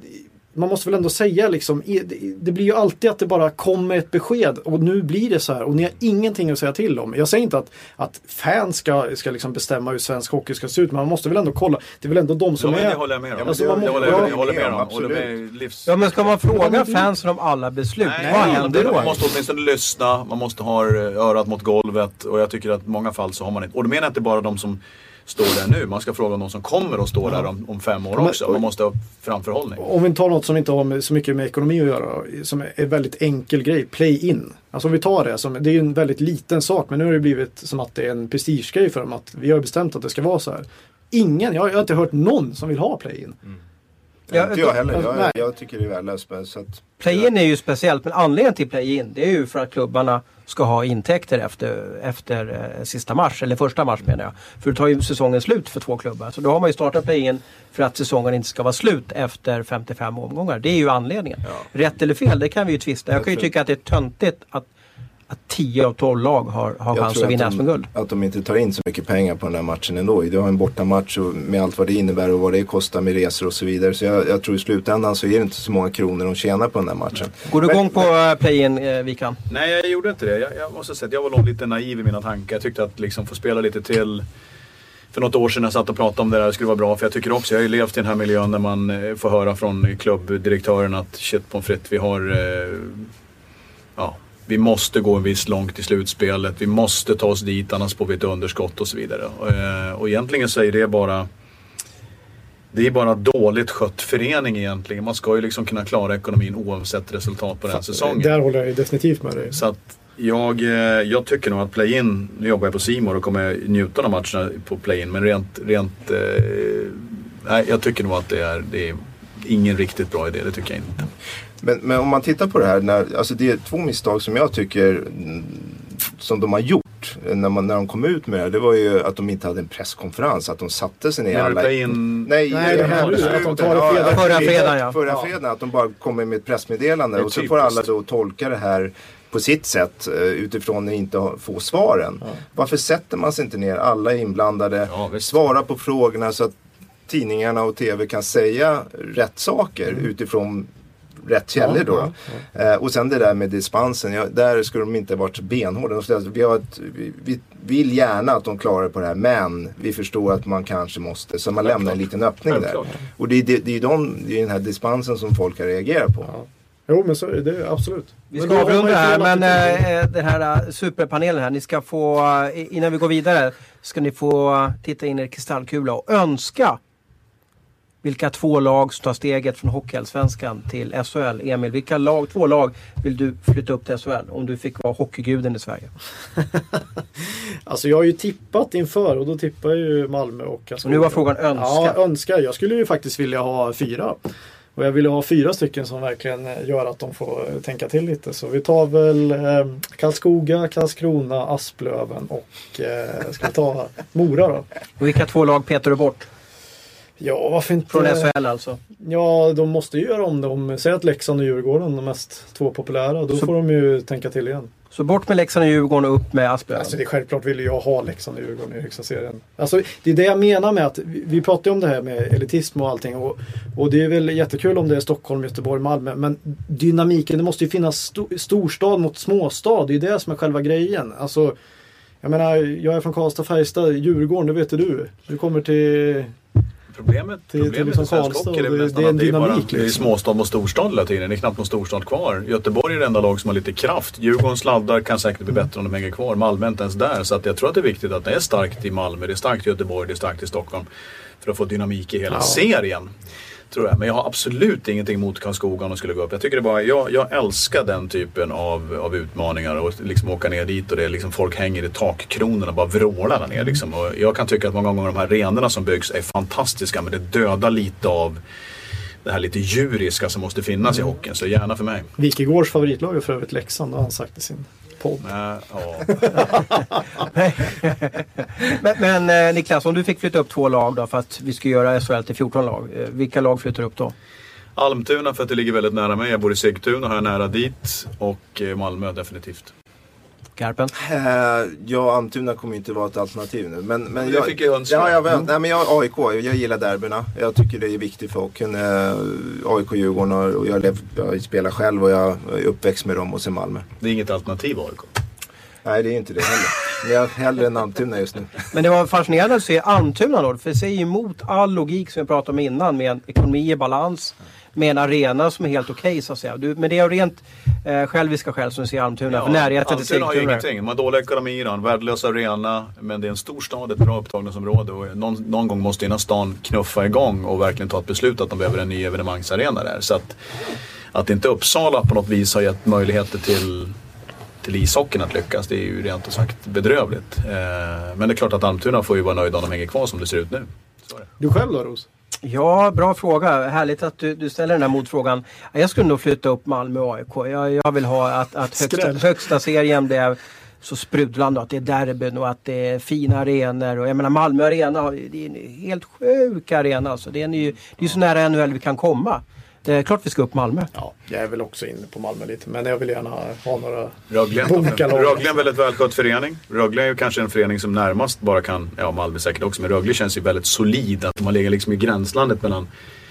Speaker 6: Man måste väl ändå säga liksom, det blir ju alltid att det bara kommer ett besked och nu blir det så här och ni har ingenting att säga till om. Jag säger inte att, att fans ska, ska liksom bestämma hur svensk hockey ska se ut, men man måste väl ändå kolla, det är väl ändå de som
Speaker 3: ja,
Speaker 6: är...
Speaker 3: Det håller jag med om.
Speaker 6: Alltså,
Speaker 3: jag,
Speaker 6: man,
Speaker 3: jag, håller,
Speaker 6: jag,
Speaker 3: jag, jag håller med om.
Speaker 4: Absolut.
Speaker 3: Livs...
Speaker 2: Ja, men ska man fråga fansen om alla beslut?
Speaker 3: Nej,
Speaker 2: vad händer då?
Speaker 3: Man måste åtminstone lyssna, man måste ha örat mot golvet och jag tycker att i många fall så har man inte, och det menar inte bara de som står där nu. Man ska fråga någon som kommer att stå ja. där om, om fem år också. Man måste ha framförhållning.
Speaker 6: Om vi tar något som inte har med, så mycket med ekonomi att göra, som är en väldigt enkel grej, play-in. Alltså om vi tar det, som, det är ju en väldigt liten sak, men nu har det blivit som att det är en prestigegrej för dem, att vi har bestämt att det ska vara så här. Ingen, jag, jag har inte hört någon som vill ha play-in.
Speaker 4: Mm. Ja, inte jag heller. Jag, jag tycker det är värdelöst. Så att,
Speaker 2: play-in är ju speciellt, men anledningen till play-in det är ju för att klubbarna ska ha intäkter efter, efter eh, sista mars, eller första mars menar jag. För det tar ju säsongen slut för två klubbar. Så då har man ju startat play-in för att säsongen inte ska vara slut efter femtiofem omgångar. Det är ju anledningen. Ja. Rätt eller fel, det kan vi ju tvista. Jag kan ju tycka att det är töntigt att att tio av tolv lag har, har chans att vinna S M-guld.
Speaker 4: Att de inte tar in så mycket pengar på den här matchen ändå. Det har en bortamatch och med allt vad det innebär och vad det kostar med resor och så vidare. Så jag, jag tror i slutändan så är det inte så många kronor de tjänar på den här matchen.
Speaker 2: Går du igång på uh, play-in, uh, Vikan?
Speaker 3: Nej, jag gjorde inte det. Jag, jag måste säga att jag var nog lite naiv i mina tankar. Jag tyckte att liksom få spela lite till. För något år sedan jag satt och pratade om det där, det skulle vara bra. För jag tycker också, jag har ju levt i den här miljön där man eh, får höra från klubbdirektören att shit på fritt, vi har eh, ja, vi måste gå en viss långt i slutspelet. Vi måste ta oss dit, annars får vi ett underskott och så vidare. Eh, och egentligen säger det bara det är bara dåligt skött förening egentligen. Man ska ju liksom kunna klara ekonomin oavsett resultat på den säsongen.
Speaker 6: Där håller jag definitivt med dig.
Speaker 3: Så att Jag, jag tycker nog att play-in, nu jobbar jag på C More och kommer njuta av matcherna på play-in, men rent, rent eh, nej, jag tycker nog att det är, det är ingen riktigt bra idé, det tycker jag inte.
Speaker 4: Men, men om man tittar på det här, när, alltså det är två misstag som jag tycker som de har gjort gjort när, man, när de kom ut med det, det var ju att de inte hade en presskonferens, att de satte sig ner
Speaker 3: När
Speaker 4: alla...
Speaker 3: in...
Speaker 4: Nej,
Speaker 6: Nej, det här nu, att de tar det fredag.
Speaker 2: Ja, förra fredagen, ja.
Speaker 4: Förra
Speaker 6: Ja.
Speaker 4: fredagen, att de bara kommer med ett pressmeddelande
Speaker 3: Det är
Speaker 4: och så
Speaker 3: typiskt.
Speaker 4: får alla då tolka det här på sitt sätt uh, utifrån när de inte har, får svaren.
Speaker 6: Ja.
Speaker 4: Varför sätter man sig inte ner, alla är inblandade,
Speaker 3: Ja, visst.
Speaker 4: svara på frågorna så att tidningarna och tv kan säga rätt saker
Speaker 6: Mm.
Speaker 4: utifrån rätt källor då.
Speaker 6: Ja,
Speaker 4: då. Eh, och sen det där med dispensen, ja, där skulle de inte varit benhårda. De skulle, vi, har ett, vi, vi vill gärna att de klarar på det här, men vi förstår att man kanske måste, så man
Speaker 3: Självklart.
Speaker 4: lämnar en liten öppning
Speaker 3: Självklart.
Speaker 4: där. Och det är, det, det, är de, det är den här dispensen som folk har reagerat på.
Speaker 6: Ja. Jo, men så är det absolut.
Speaker 2: Vi
Speaker 6: Men
Speaker 2: ska
Speaker 6: då har man
Speaker 2: avrunda
Speaker 6: ju
Speaker 2: här,
Speaker 6: fel
Speaker 2: men
Speaker 6: attityd.
Speaker 2: äh, den här äh, superpanelen här, ni ska få, äh, innan vi går vidare, ska ni få äh, titta in i kristallkula och önska vilka två lag som tar steget från Hockeyallsvenskan till S H L. Emil, vilka lag, två lag vill du flytta upp till S H L om du fick vara hockeyguden i Sverige?
Speaker 6: Alltså jag har ju tippat inför och då tippar jag ju Malmö och Karlskoga.
Speaker 2: Och nu var frågan önska.
Speaker 6: Ja, önska. Jag skulle ju faktiskt vilja ha fyra. Och jag ville ha fyra stycken som verkligen gör att de får tänka till lite. Så vi tar väl eh, Karlskoga, Karlskrona, Asplöven och eh, ska vi ta Mora då?
Speaker 2: Och vilka två lag petar du bort?
Speaker 6: Ja, varför inte?
Speaker 2: Från S H L alltså?
Speaker 6: Ja, de måste ju göra om det. Om säg att Leksand och Djurgården är de mest två populära. Då
Speaker 2: Så-
Speaker 6: får de ju tänka till igen.
Speaker 2: Så bort med Leksand och Djurgården och upp med Asplöven.
Speaker 6: Alltså det är självklart vill jag ha Leksand och Djurgården i högsta serien. Alltså det är det jag menar med att vi, vi pratar ju om det här med elitism och allting och, och det är väl jättekul om det är Stockholm, Göteborg, Malmö, men dynamiken, det måste ju finnas sto, storstad mot småstad, det är det som är själva grejen. Alltså jag menar, jag är från Karlstad, Färjestad, Djurgården, det vet du. Du kommer till...
Speaker 3: Problemet,
Speaker 6: Till- till
Speaker 3: problemet
Speaker 6: liksom
Speaker 3: i svensk
Speaker 6: Karlstad,
Speaker 3: hockey är
Speaker 6: och
Speaker 3: väl
Speaker 6: det-
Speaker 3: nästan
Speaker 6: det är
Speaker 3: att
Speaker 6: en
Speaker 3: det är bara
Speaker 6: dynamik,
Speaker 3: det är
Speaker 6: liksom.
Speaker 3: småstad mot storstad hela tiden. Det är knappt någon storstad kvar. Göteborg är det enda lag som har lite kraft. Djurgården sladdar, kan säkert bli bättre om de hänger kvar. Malmö är inte ens där. Så att jag tror att det är viktigt att det är starkt i Malmö, det är starkt i Göteborg, det är starkt i Stockholm. För att få dynamik i hela
Speaker 6: Ja.
Speaker 3: serien. Tror jag. Men jag har absolut ingenting emot Karlskoga om de skulle gå upp. Jag tycker det bara, jag, jag älskar den typen av, av utmaningar och liksom åka ner dit och det är liksom folk hänger i takkronorna och bara vrålar där ner liksom. Och jag kan tycka att många gånger de här arenorna som byggs är fantastiska, men det dödar lite av det här lite djuriska som måste finnas
Speaker 6: Mm.
Speaker 3: i hockeyn. Så gärna för mig.
Speaker 6: Wikegårds favoritlag är för övrigt Leksand, har han sagt i sin podd.
Speaker 3: Äh, ja.
Speaker 2: men men eh, Niklas, om du fick flytta upp två lag då för att vi ska göra S H L till fjorton lag. Eh, vilka lag flyttar upp då?
Speaker 3: Almtuna för att det ligger väldigt nära mig. Jag bor i Sigtuna, har jag nära dit. Och eh, Malmö definitivt.
Speaker 2: Garpen?
Speaker 4: Eh, ja, Almtuna kommer ju inte vara ett alternativ nu. Men, men
Speaker 3: Det
Speaker 4: jag,
Speaker 3: fick jag önska.
Speaker 4: ja, jag, vet, nej, men jag har A I K, jag gillar derbyna. Jag tycker det är viktigt för hockeyn. Eh, A I K-Djurgården och, och jag, lev, jag spelar själv och jag är uppväxt med dem och sen Malmö.
Speaker 3: Det är inget alternativ A I K.
Speaker 4: Nej, det är inte det heller. Men jag är hellre än Almtuna just nu.
Speaker 2: Men det var fascinerande att se Almtuna då, för det säger emot all logik som vi pratade om innan med en ekonomi i balans, med en arena som är helt okej okay, så att säga. Du, men det är rent eh, själviska skäl som du ser Almtuna, för närheten till
Speaker 3: Almtuna har ju
Speaker 2: Sigtuna.
Speaker 3: ingenting. De har dålig ekonomi, en värdelös arena, men det är en stor stad, ett bra upptagningsområde och någon, någon gång måste innan stan knuffa igång och verkligen ta ett beslut att de behöver en ny evenemangsarena där. Så att, att inte Uppsala på något vis har gett möjligheter till till ishockeyn att lyckas, det är ju rent och sagt bedrövligt. Eh, men det är klart att Almtuna får ju vara nöjda om de hänger kvar som det ser ut nu. Så är det.
Speaker 6: Du själv då, Ros?
Speaker 2: Ja, bra fråga. Härligt att du, du ställer den här motfrågan. Jag skulle nog flytta upp Malmö och A I K. Jag, jag vill ha att, att högsta,
Speaker 6: Skräll.
Speaker 2: högsta serien blev så sprudlande, att det är derbyn och att det är fina arenor. Och jag menar Malmö arena, det är en helt sjuk arena. Alltså. Det är ju det är så nära N H L vi kan komma. Det är klart vi ska upp Malmö.
Speaker 6: Ja, jag är väl också inne på Malmö lite, men jag vill gärna ha några
Speaker 3: Rögle
Speaker 6: bunkalag.
Speaker 3: Rögle är en väldigt välskött förening. Rögle är ju kanske en förening som närmast bara kan, ja Malmö säkert också, men Rögle känns ju väldigt solid. Att man ligger liksom i gränslandet mellan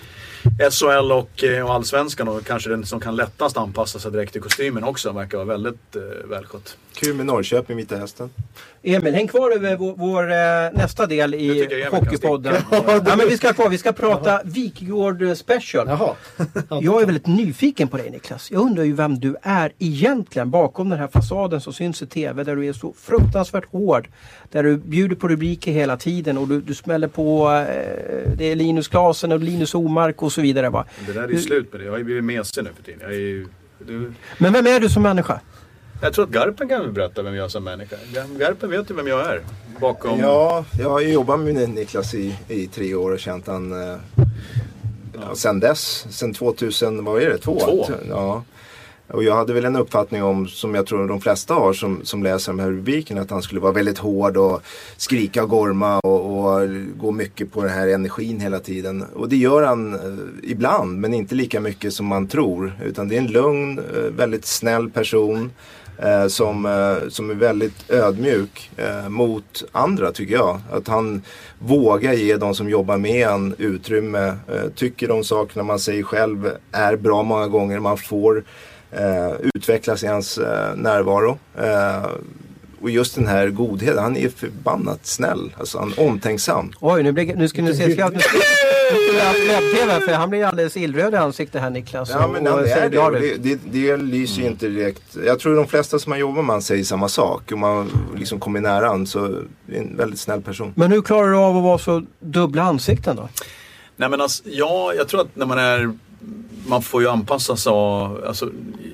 Speaker 3: S H L och, och Allsvenskan och kanske den som kan lättast anpassa sig direkt i kostymen också. Verkar vara väldigt eh, välskött.
Speaker 4: Kul med Norrköping, Vita Hästen.
Speaker 2: Emil, häng kvar över vår, vår eh, nästa del
Speaker 3: Det
Speaker 2: i
Speaker 3: tycker jag Emil kan
Speaker 2: Hockeypodden. Ja, men vi ska kvar, vi ska prata Wikegård special.
Speaker 6: Jaha.
Speaker 2: Jag är väldigt nyfiken på dig Niklas. Jag undrar ju vem du är egentligen bakom den här fasaden som syns i tv, där du är så fruktansvärt hård. Där du bjuder på rubriker hela tiden och du, du smäller på eh, det är Linus Klasen och Linus Omark och så vidare. Va?
Speaker 3: Det där är ju slut med det. Jag har ju blivit mesig nu för tiden. Jag, är ju, du,
Speaker 2: Men vem är du som människa?
Speaker 3: jag tror att Garpen kan väl berätta vem jag är som människa. Garpen vet ju vem jag är. Bakom...
Speaker 4: Ja, jag har ju jobbat med Niklas i, i tre år och känt han eh, ja, sen dess. Sen tvåtusen, vad är det? Två?
Speaker 3: Två.
Speaker 4: Ja. Och jag hade väl en uppfattning om, som jag tror de flesta har som, som läser de här rubrikerna, att han skulle vara väldigt hård och skrika och gorma och, och gå mycket på den här energin hela tiden. Och det gör han eh, ibland, men inte lika mycket som man tror. Utan det är en lugn, eh, väldigt snäll person eh, som, eh, som är väldigt ödmjuk eh, mot andra, tycker jag. Att han vågar ge de som jobbar med han utrymme, eh, tycker de sakerna man säger själv är bra många gånger. Man får Uh, utvecklas i hans uh, närvaro. Uh, och just den här godheten, han är förbannat snäll. Alltså han är omtänksam.
Speaker 2: Oj, nu, blir, nu ska ni se skratt. Nu ska ni ha webb-tv, för han blir alldeles illröd i ansiktet här, Niklas.
Speaker 4: Ja, men
Speaker 2: och,
Speaker 4: han
Speaker 2: och
Speaker 4: är det. Och
Speaker 2: det,
Speaker 4: det, det, det lyser ju inte direkt. Jag tror de flesta som man jobbar med, man säger samma sak. Och man liksom kommer nära han, så är en väldigt snäll person.
Speaker 2: Men hur klarar du av att vara så dubbla ansikten då?
Speaker 3: Nej, men alltså, ja, jag tror att när man är... Man får ju anpassa sig av... Alltså,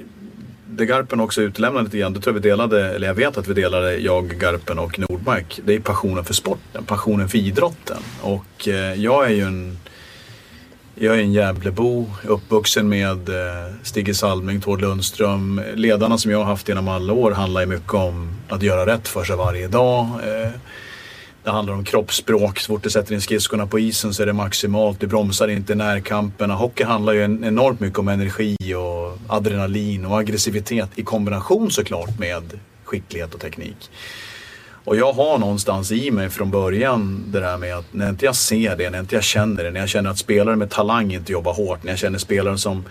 Speaker 3: det Garpen också utelämnade lite grann. Det tror jag vi delade, eller jag vet att vi delade, jag, Garpen och Nordmark. Det är passionen för sporten, passionen för idrotten. Och eh, jag är ju en... Jag är en Gävlebo, uppvuxen med eh, Stigge Salming, Tord Lundström. Ledarna som jag har haft genom alla år handlar ju mycket om att göra rätt för sig varje dag. Eh, Det handlar om kroppsspråk. Så fort du sätter in skridskorna på isen så är det maximalt. Du bromsar inte närkamperna. Hockey handlar ju enormt mycket om energi och adrenalin och aggressivitet i kombination såklart med skicklighet och teknik. Och jag har någonstans i mig från början det där med att när inte jag ser det, när inte jag känner det, när jag känner att spelare med talang inte jobbar hårt, när jag känner spelare som,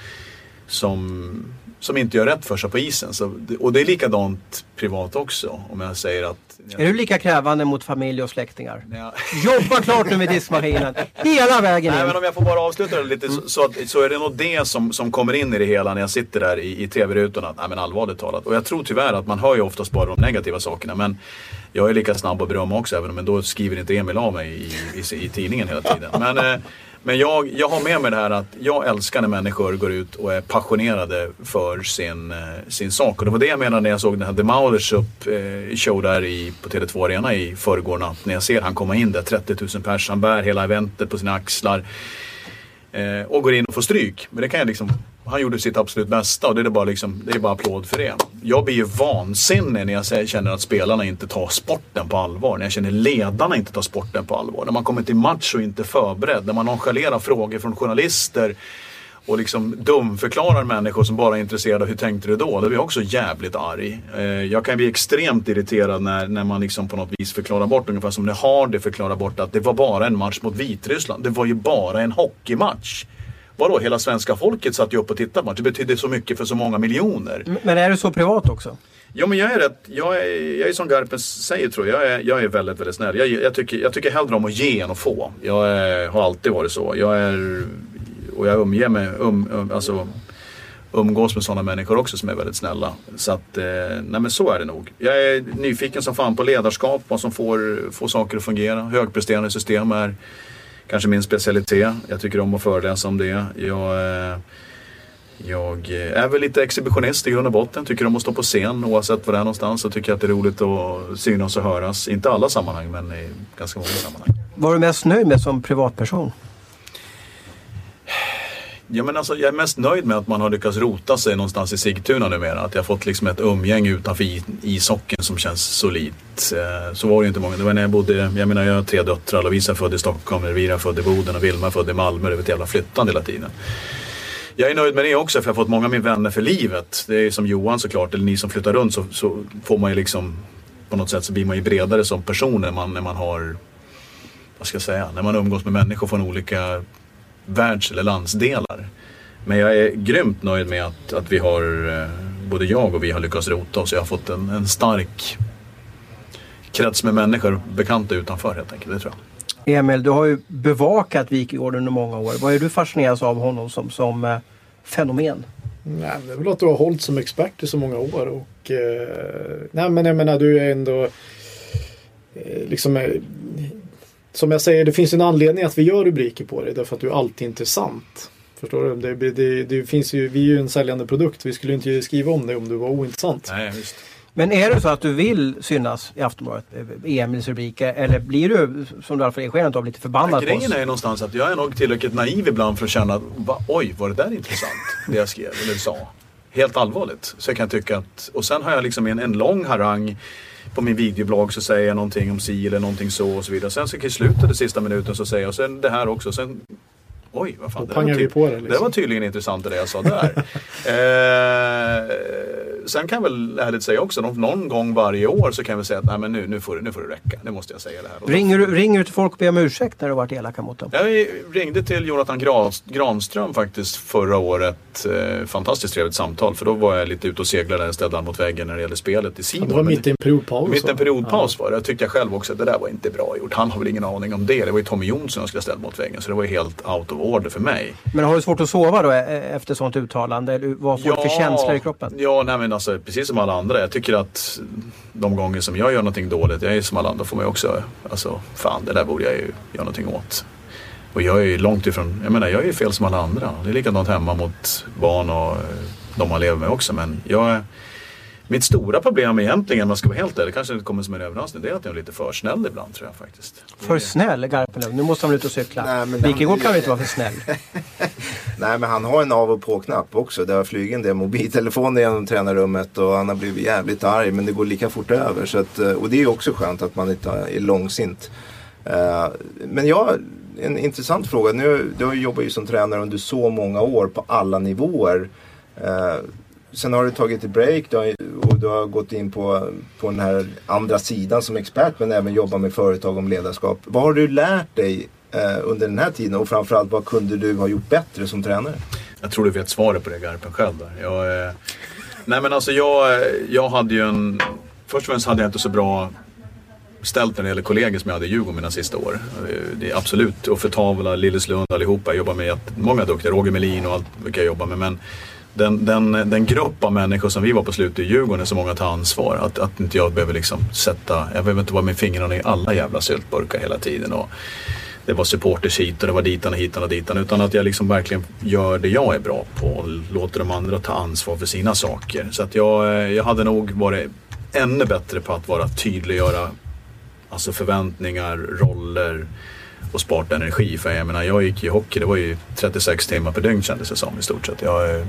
Speaker 3: som, som inte gör rätt för sig på isen. Så, och det är likadant privat också, om jag säger att...
Speaker 2: Är du lika krävande mot familj och släktingar?
Speaker 3: Ja.
Speaker 2: Jobba klart nu med diskmaskinen. Hela vägen
Speaker 3: Nej,
Speaker 2: in.
Speaker 3: men om jag får bara avsluta det lite så, så, att, så är det nog det som, som kommer in i det hela när jag sitter där i, i tv-rutorna. Nej, men allvarligt talat. Och jag tror tyvärr att man hör ju oftast bara de negativa sakerna. Men jag är lika snabb att berömma också, även om då skriver inte Emil av mig i, i, i tidningen hela tiden. Men, eh, men jag, jag har med mig det här att jag älskar när människor går ut och är passionerade för sin, sin sak. Och det var det jag menade när jag såg den här The Maulers upp eh, show där i, på Tele två Arena i förrgår natt. När jag ser han komma in där, trettio tusen pers, han bär hela eventet på sina axlar. Eh, och går in och får stryk. Men det kan jag liksom, han gjorde sitt absolut bästa och det är bara liksom, det är bara applåd för det. Jag blir ju vansinnig när jag känner att spelarna inte tar sporten på allvar. När jag känner ledarna inte tar sporten på allvar. När man kommer till match och inte är förberedd. När man nonchalerar frågor från journalister och liksom dumförklarar människor som bara är intresserade av hur tänkte du då. Det blir jag också jävligt arg. Eh, jag kan bli extremt irriterad när, när man liksom på något vis förklarar bort, ungefär som det har det förklarar bort att det var bara en match mot Vitryssland. Det var ju bara en hockeymatch. Vadå? Hela svenska folket satt ju upp och tittade på match. Det betyder så mycket för så många miljoner.
Speaker 2: Men är det så privat också?
Speaker 3: Ja, men jag är rätt, jag är, jag är som Garpen säger, tror jag. Jag är, jag är väldigt, väldigt snäll. Jag, jag, tycker, jag tycker hellre om att ge än att få. Jag är, har alltid varit så. Jag är, och jag umger med, um, um, alltså, umgås med sådana människor också som är väldigt snälla. Så att, eh, nej men så är det nog. Jag är nyfiken som fan på ledarskap, vad som får, får saker att fungera. Högpresterande system är kanske min specialitet. Jag tycker om att föreläsa om det. Jag, eh, jag är väl lite exhibitionist i grund och botten. Tycker om att stå på scen oavsett var det är någonstans. Så tycker jag att det är roligt att synas och höras. Inte alla sammanhang, men i ganska många sammanhang.
Speaker 2: Vad är du mest nöjd med som privatperson?
Speaker 3: Ja, men alltså, jag är mest nöjd med att man har lyckats rota sig någonstans i Sigtuna numera. Att jag har fått liksom ett umgäng utanför ishockeyn som känns solidt. Så var det ju inte många. Det var när jag bodde, jag menar jag har tre döttrar. Lovisa är född i Stockholm, Elvira är född i Boden och Vilma är född i Malmö. Det var ett jävla flyttande hela tiden. Jag är nöjd med det också, för jag har fått många av mina vänner för livet. Det är som Johan såklart, eller ni som flyttar runt, så, så får man ju liksom, på något sätt så blir man ju bredare som person när man, när man har, vad ska jag säga, när man umgås med människor från olika världs- eller landsdelar. Men jag är grymt nöjd med att, att vi har, både jag och vi har lyckats rota oss. Jag har fått en, en stark krets med människor bekanta utanför helt enkelt, det tror jag.
Speaker 2: Emil, du har ju bevakat Wikegården under många år. Vad är du fascinerad av honom som, som eh, fenomen?
Speaker 6: Nej, det är väl att du har hållit som expert i så många år. Och, eh, nej, men jag menar, du är ändå eh, liksom... Eh, som jag säger, det finns en anledning att vi gör rubriker på det. Därför att du är alltid intressant. Förstår du? Det, det, det finns ju, vi är ju en säljande produkt. Vi skulle inte skriva om det om du var ointressant.
Speaker 3: Nej, just.
Speaker 2: Men är det så att du vill synas i Aftonbladet, Emils rubriker, eller blir du, som du i alla fall är skenet av, lite förbannad
Speaker 3: ja,
Speaker 2: på oss?
Speaker 3: grejen är någonstans att jag är nog tillräckligt naiv ibland för att känna att, va, oj, var det där intressant, det jag skrev eller sa. Helt allvarligt. Så jag kan tycka att, och sen har jag liksom en, en lång harang på min videoblogg, så säger jag någonting om si eller någonting så och så vidare. Sen så i slutet den sista minuten så säger jag, och sen det här också, sen oj, vad fan, det var, ty- på det, liksom. Det var tydligen intressant det jag sa där. eh, sen kan jag väl ärligt säga också, någon gång varje år så kan vi säga att nej, men nu, nu, får det, nu får det räcka, nu måste jag säga det här.
Speaker 2: Ringer du, ringer du till folk och ber om ursäkt när du varit elaka mot dem?
Speaker 3: Jag ringde till Jonathan Granström faktiskt förra året. Eh, fantastiskt trevligt samtal, för då var jag lite ute och seglade där, ställde han mot väggen när det gällde spelet i Simon.
Speaker 6: Det var mitt i en periodpaus.
Speaker 3: Mitt i en periodpaus var det. Jag tyckte jag själv också att det där var inte bra gjort. Han har väl ingen aning om det. Det var ju Tommy Jonsson som skulle ställa mot väggen, så det var ju helt out of order för mig.
Speaker 2: Men har du svårt att sova då efter sånt uttalande? Eller vad får du
Speaker 3: ja,
Speaker 2: för känslor i kroppen?
Speaker 3: Ja, nej, men alltså, precis som alla andra. Jag tycker att de gånger som jag gör någonting dåligt, jag är som alla andra, får man ju också, alltså fan, det där borde jag ju göra någonting åt. Och jag är ju långt ifrån, jag menar, jag är ju fel som alla andra. Det är likadant hemma mot barn och de man lever med också. Men jag, mitt stora problem egentligen, om man ska vara helt ärlig, kanske det kommer som en överraskning, det är att jag är lite för snäll ibland, tror jag faktiskt.
Speaker 2: För snäll, Garpenlöv? Nu måste han ut och cykla. Wikegård kan väl inte vara för snäll?
Speaker 4: Nej, men han har en av- och på-knapp också. Det har flugit en del mobiltelefoner genom tränarrummet och han har blivit jävligt arg, men det går lika fort över. Så att, och det är ju också skönt att man inte är långsint. Men jag, en intressant fråga. Nu, du har ju jobbat ju som tränare under så många år på alla nivåer. Sen har du tagit ett break du har, och du har gått in på, på den här andra sidan som expert, men även jobbat med företag om ledarskap. Vad har du lärt dig eh, under den här tiden, och framförallt vad kunde du ha gjort bättre som tränare?
Speaker 3: Jag tror du vet svaret på det, Garpen, själv där. Jag, eh, nej men alltså jag, jag hade ju en, först och främst hade jag inte så bra ställt när det gäller kollegor som jag hade i Djurgården mina sista år. Det är absolut, och för Tavla, Lilleslund, allihopa. Jag jobbar med många duktiga, Roger Melin och allt vilka jag jobbar med, men Den, den, den grupp av människor som vi var på slutet i Djurgården är så många tar ansvar. Att, att inte jag behöver liksom sätta, jag behöver inte vara med fingrarna i alla jävla syltburkar hela tiden. Och det var supporters hit och det var ditan och hitan och ditan. Utan att jag liksom verkligen gör det jag är bra på och låter de andra ta ansvar för sina saker. Så att jag, jag hade nog varit ännu bättre på att vara tydliggöra, alltså förväntningar, roller och spart energi. För jag menar, jag gick i hockey, det var ju trettiosex timmar per dygn kändes det som i stort sett. Jag,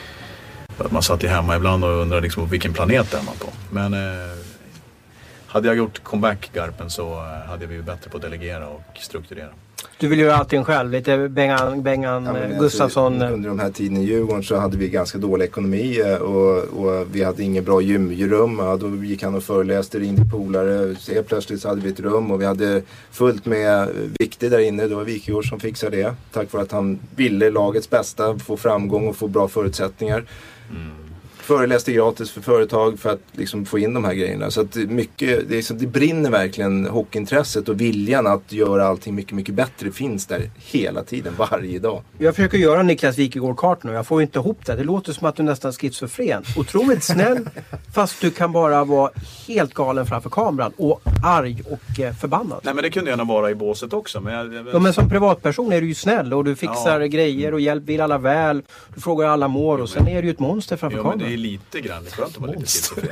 Speaker 3: man satt ju hemma ibland och undrade liksom vilken planet är man på. Men eh, hade jag gjort comeback, Garpen, så hade vi bättre på att delegera och strukturera. Du
Speaker 2: vill göra allting själv, lite Bengan, Bengan ja, Gustafsson.
Speaker 4: Alltså, under de här tiden i Djurgården så hade vi ganska dålig ekonomi och, och vi hade ingen bra gymrum. Ja, då gick han och föreläste, ringde polare. Så plötsligt så hade vi ett rum och vi hade fullt med viktigt där inne. Det var Wikegård som fixade det. Tack vare att han ville lagets bästa, få framgång och få bra förutsättningar. Mm. Föreläste gratis för företag för att liksom få in de här grejerna. Så att mycket, det, är så, det brinner verkligen hockeyintresset, och viljan att göra allting mycket, mycket bättre finns där hela tiden, varje dag.
Speaker 2: Jag försöker göra Niklas Wikegård-kartan och jag får inte ihop det. Det låter som att du nästan schizofren. Otroligt snäll, fast du kan bara vara helt galen framför kameran och arg och eh, förbannad.
Speaker 3: Nej, men det kunde gärna vara i båset också. Men, jag, jag...
Speaker 2: Ja, men som privatperson är du ju snäll och du fixar ja. grejer och hjälp, vill alla väl. Du frågar alla mår och sen är du ju ett monster framför
Speaker 3: jo,
Speaker 2: kameran.
Speaker 3: Men det är lite grann, det skönt att vara lite schizofren.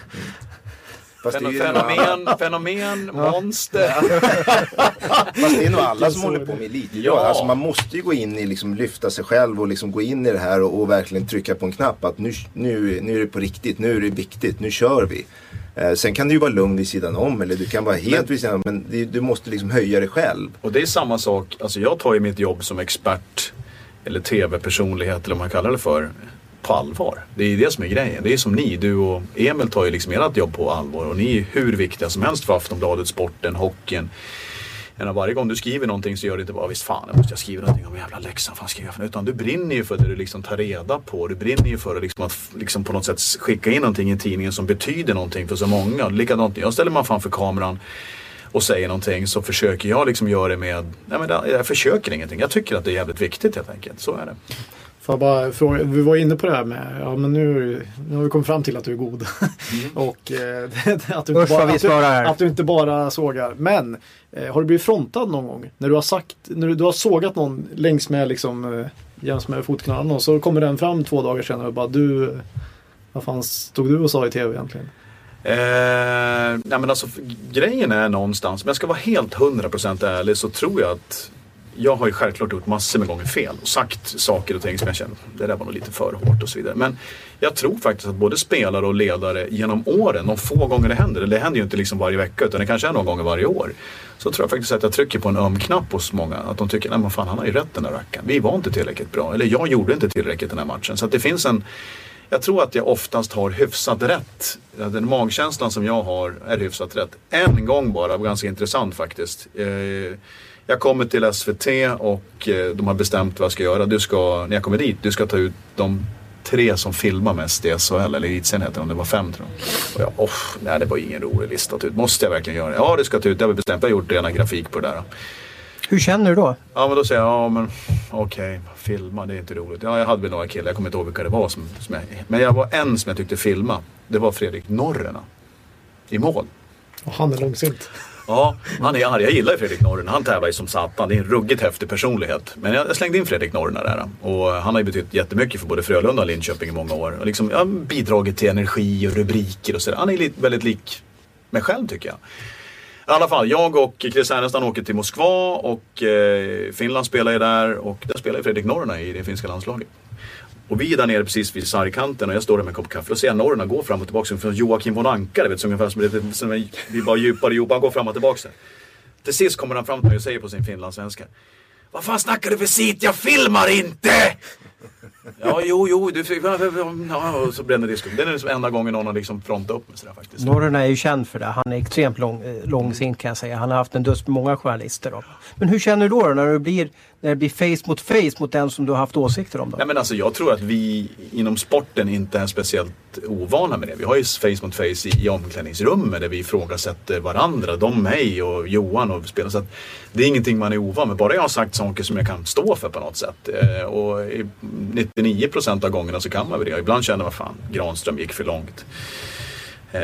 Speaker 3: Mm. Fenomen, fenomen, ja. monster.
Speaker 4: Fast det är nog alla som håller på med lite. Ja. Alltså man måste ju gå in i, liksom, lyfta sig själv och liksom gå in i det här och, och verkligen trycka på en knapp att nu, nu, nu är det på riktigt, nu är det viktigt, nu kör vi. Eh, sen kan du ju vara lugn vid sidan om, eller du kan vara helt men, vid sidan om, men det, du måste liksom höja dig själv.
Speaker 3: Och det är samma sak, alltså jag tar ju mitt jobb som expert eller tv-personlighet eller vad man kallar det för, på allvar. Det är det som är grejen. Det är som ni, du och Emil tar ju liksom ert jobb på allvar, och ni är hur viktiga som helst för Aftonbladet, sporten, hockeyn. Ena varje gång du skriver någonting så gör det inte bara visst fan, jag måste jag skriva någonting om jävla läxan, fan skriva för, utan du brinner ju för det du liksom tar reda på. Du brinner ju för liksom att liksom på något sätt skicka in någonting i tidningen som betyder någonting för så många. Likadant, jag ställer man framför kameran och säger någonting, så försöker jag liksom göra det med, nej men jag försöker ingenting. Jag tycker att det är jävligt viktigt helt enkelt, så är det.
Speaker 6: Får jag bara fråga, vi var inne på det här med, ja men nu, nu har vi kommit fram till att du är god. Mm. och eh, att, du inte bara, att, du, att du inte bara sågar. Men eh, har du blivit frontad någon gång? När du har sagt, när du, du har sågat någon längs med liksom, eh, jäms med fotknölarna, och så kommer den fram två dagar senare och bara, du, vad fan stod du och sa i tv egentligen?
Speaker 3: Eh, nej men alltså grejen är någonstans, men jag ska vara helt hundra procent ärlig, så tror jag att jag har ju självklart gjort massor med gånger fel och sagt saker och ting som jag känner, det där var nog lite för hårt och så vidare. Men jag tror faktiskt att både spelare och ledare genom åren, de få gånger det händer, det händer ju inte liksom varje vecka utan det kanske är någon gånger varje år, så tror jag faktiskt att jag trycker på en öm knapp hos många, att de tycker, nej men fan, han har ju rätt den där rackaren, vi var inte tillräckligt bra, eller jag gjorde inte tillräckligt den här matchen. Så att det finns en, jag tror att jag oftast har hyfsat rätt. Den magkänslan som jag har är hyfsat rätt. En gång bara, ganska intressant faktiskt. Jag kommer till S V T och de har bestämt vad jag ska göra. Du ska, när jag kommer dit, du ska ta ut de tre som filmar mest i S H L, eller Elitserien heter de, det var fem tror jag. Och jag, oh, nej det var ingen rolig lista att ta ut. Måste jag verkligen göra det? Ja, det ska ta ut, jag har bestämt, jag har gjort rena grafik på det där.
Speaker 2: Hur känner du då?
Speaker 3: Ja, men då säger jag, ja men okej, okay, filma, det är inte roligt. Ja, jag hade väl några killar, jag kommer inte ihåg vilka det var som, som jag, men jag var en som jag tyckte filma. Det var Fredrik Norrena i mål.
Speaker 6: Och han är långsint.
Speaker 3: Ja, han är arg. Jag gillar ju Fredrik Norrena. Han tävlar ju som satan. Det är en ruggigt häftig personlighet. Men jag, jag slängde in Fredrik Norrena där. Och han har ju betytt jättemycket för både Frölunda och Linköping i många år. Och liksom, jag har bidragit till energi och rubriker och sådär. Han är lite, väldigt lik mig själv tycker jag. I alla fall, jag och Chris Härnestam åker till Moskva och eh, Finland spelar ju där. Och där spelar Fredrik Norrena i det finska landslaget. Och vi är där nere precis vid sargkanten och jag står där med en kopp kaffe och ser Norrena gå fram och tillbaka från Joakim von Anka, vet, som ungefär som, det, som vi bara djupare djupa, han går fram och tillbaka där. Till sist kommer han fram till mig och säger på sin finlandssvenska: vad fan snackar du för sit? Jag filmar inte! Ja, jo, jo, du fick... Ja, och så bränner diskussion. Det är liksom enda gången någon har liksom frontat upp med sådär faktiskt.
Speaker 2: Norrena är ju känd för det. Han är extremt lång, långsint kan jag säga. Han har haft en döds med många journalister. Då. Men hur känner du då, då när, det blir, när det blir face mot face mot den som du har haft åsikter om? Då?
Speaker 3: Nej, men alltså, jag tror att vi inom sporten inte är speciellt ovana med det. Vi har ju face mot face i, i omklädningsrummet där vi ifrågasätter varandra. De, mig och Johan och spelar. Så att det är ingenting man är ovan med. Bara jag har sagt saker som jag kan stå för på något sätt. Eh, och i nittionio procent av gångerna så kan man väl det. Ibland känner man fan, Granström gick för långt. Eh,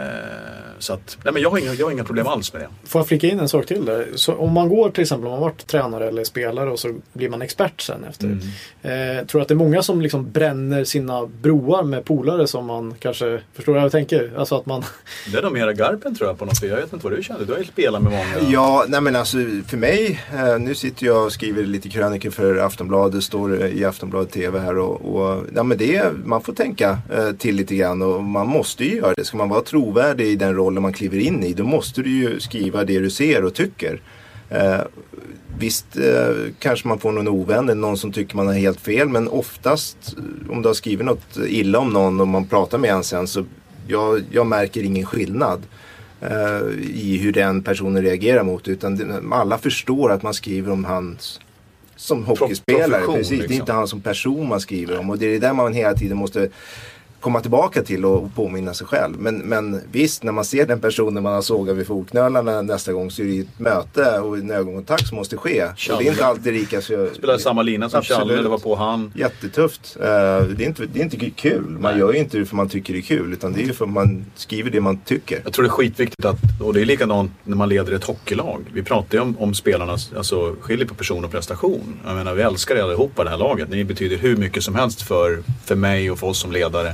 Speaker 3: så att, nej men jag har, inga, jag har inga problem alls med det.
Speaker 6: Får jag flika in en sak till där? Så om man går till exempel, om man har varit tränare eller spelare och så blir man expert sen efter. Mm. Eh, tror att det är många som liksom bränner sina broar med polare som man kanske, förstår vad jag tänker? Alltså att man... Det
Speaker 3: är nog mera Garpen tror jag på något sätt. Jag vet inte vad du känner. Du har ju spelat med många.
Speaker 4: Ja, nej men alltså för mig, eh, nu sitter jag och skriver lite krönikor för Aftonbladet, står i Aftonbladet T V här och, och ja, men det, man får tänka eh, till lite grann och man måste ju göra det. Ska man vara trovärdig i den rollen man kliver in i, då måste du ju skriva det du ser och tycker. Eh, visst eh, kanske man får någon ovän eller någon som tycker man har helt fel, men oftast om du har skrivit något illa om någon och man pratar med en sen, så jag, jag märker ingen skillnad eh, i hur den personen reagerar mot, utan det, alla förstår att man skriver om hans som hockeyspelare, precis. Liksom. Det är inte han som person man skriver om, och det är det där man hela tiden måste komma tillbaka till och påminna sig själv. Men, men visst, när man ser den personen man har sågat vid fotknölarna nästa gång, så är det ett möte och en ögonkontakt som måste ske. Och det är inte alltid lika så...
Speaker 3: Spelade samma lina som Challe, det var på han.
Speaker 4: Jättetufft. Uh, det, är inte, det är inte kul. Man Nej. gör ju inte det för man tycker det är kul, utan det är ju för att man skriver det man tycker.
Speaker 3: Jag tror det är skitviktigt att, och det är likadant när man leder ett hockeylag. Vi pratar ju om, om spelarnas, alltså skiljer på person och prestation. Jag menar, vi älskar er allihopa det här laget. Ni betyder hur mycket som helst för, för mig och för oss som ledare.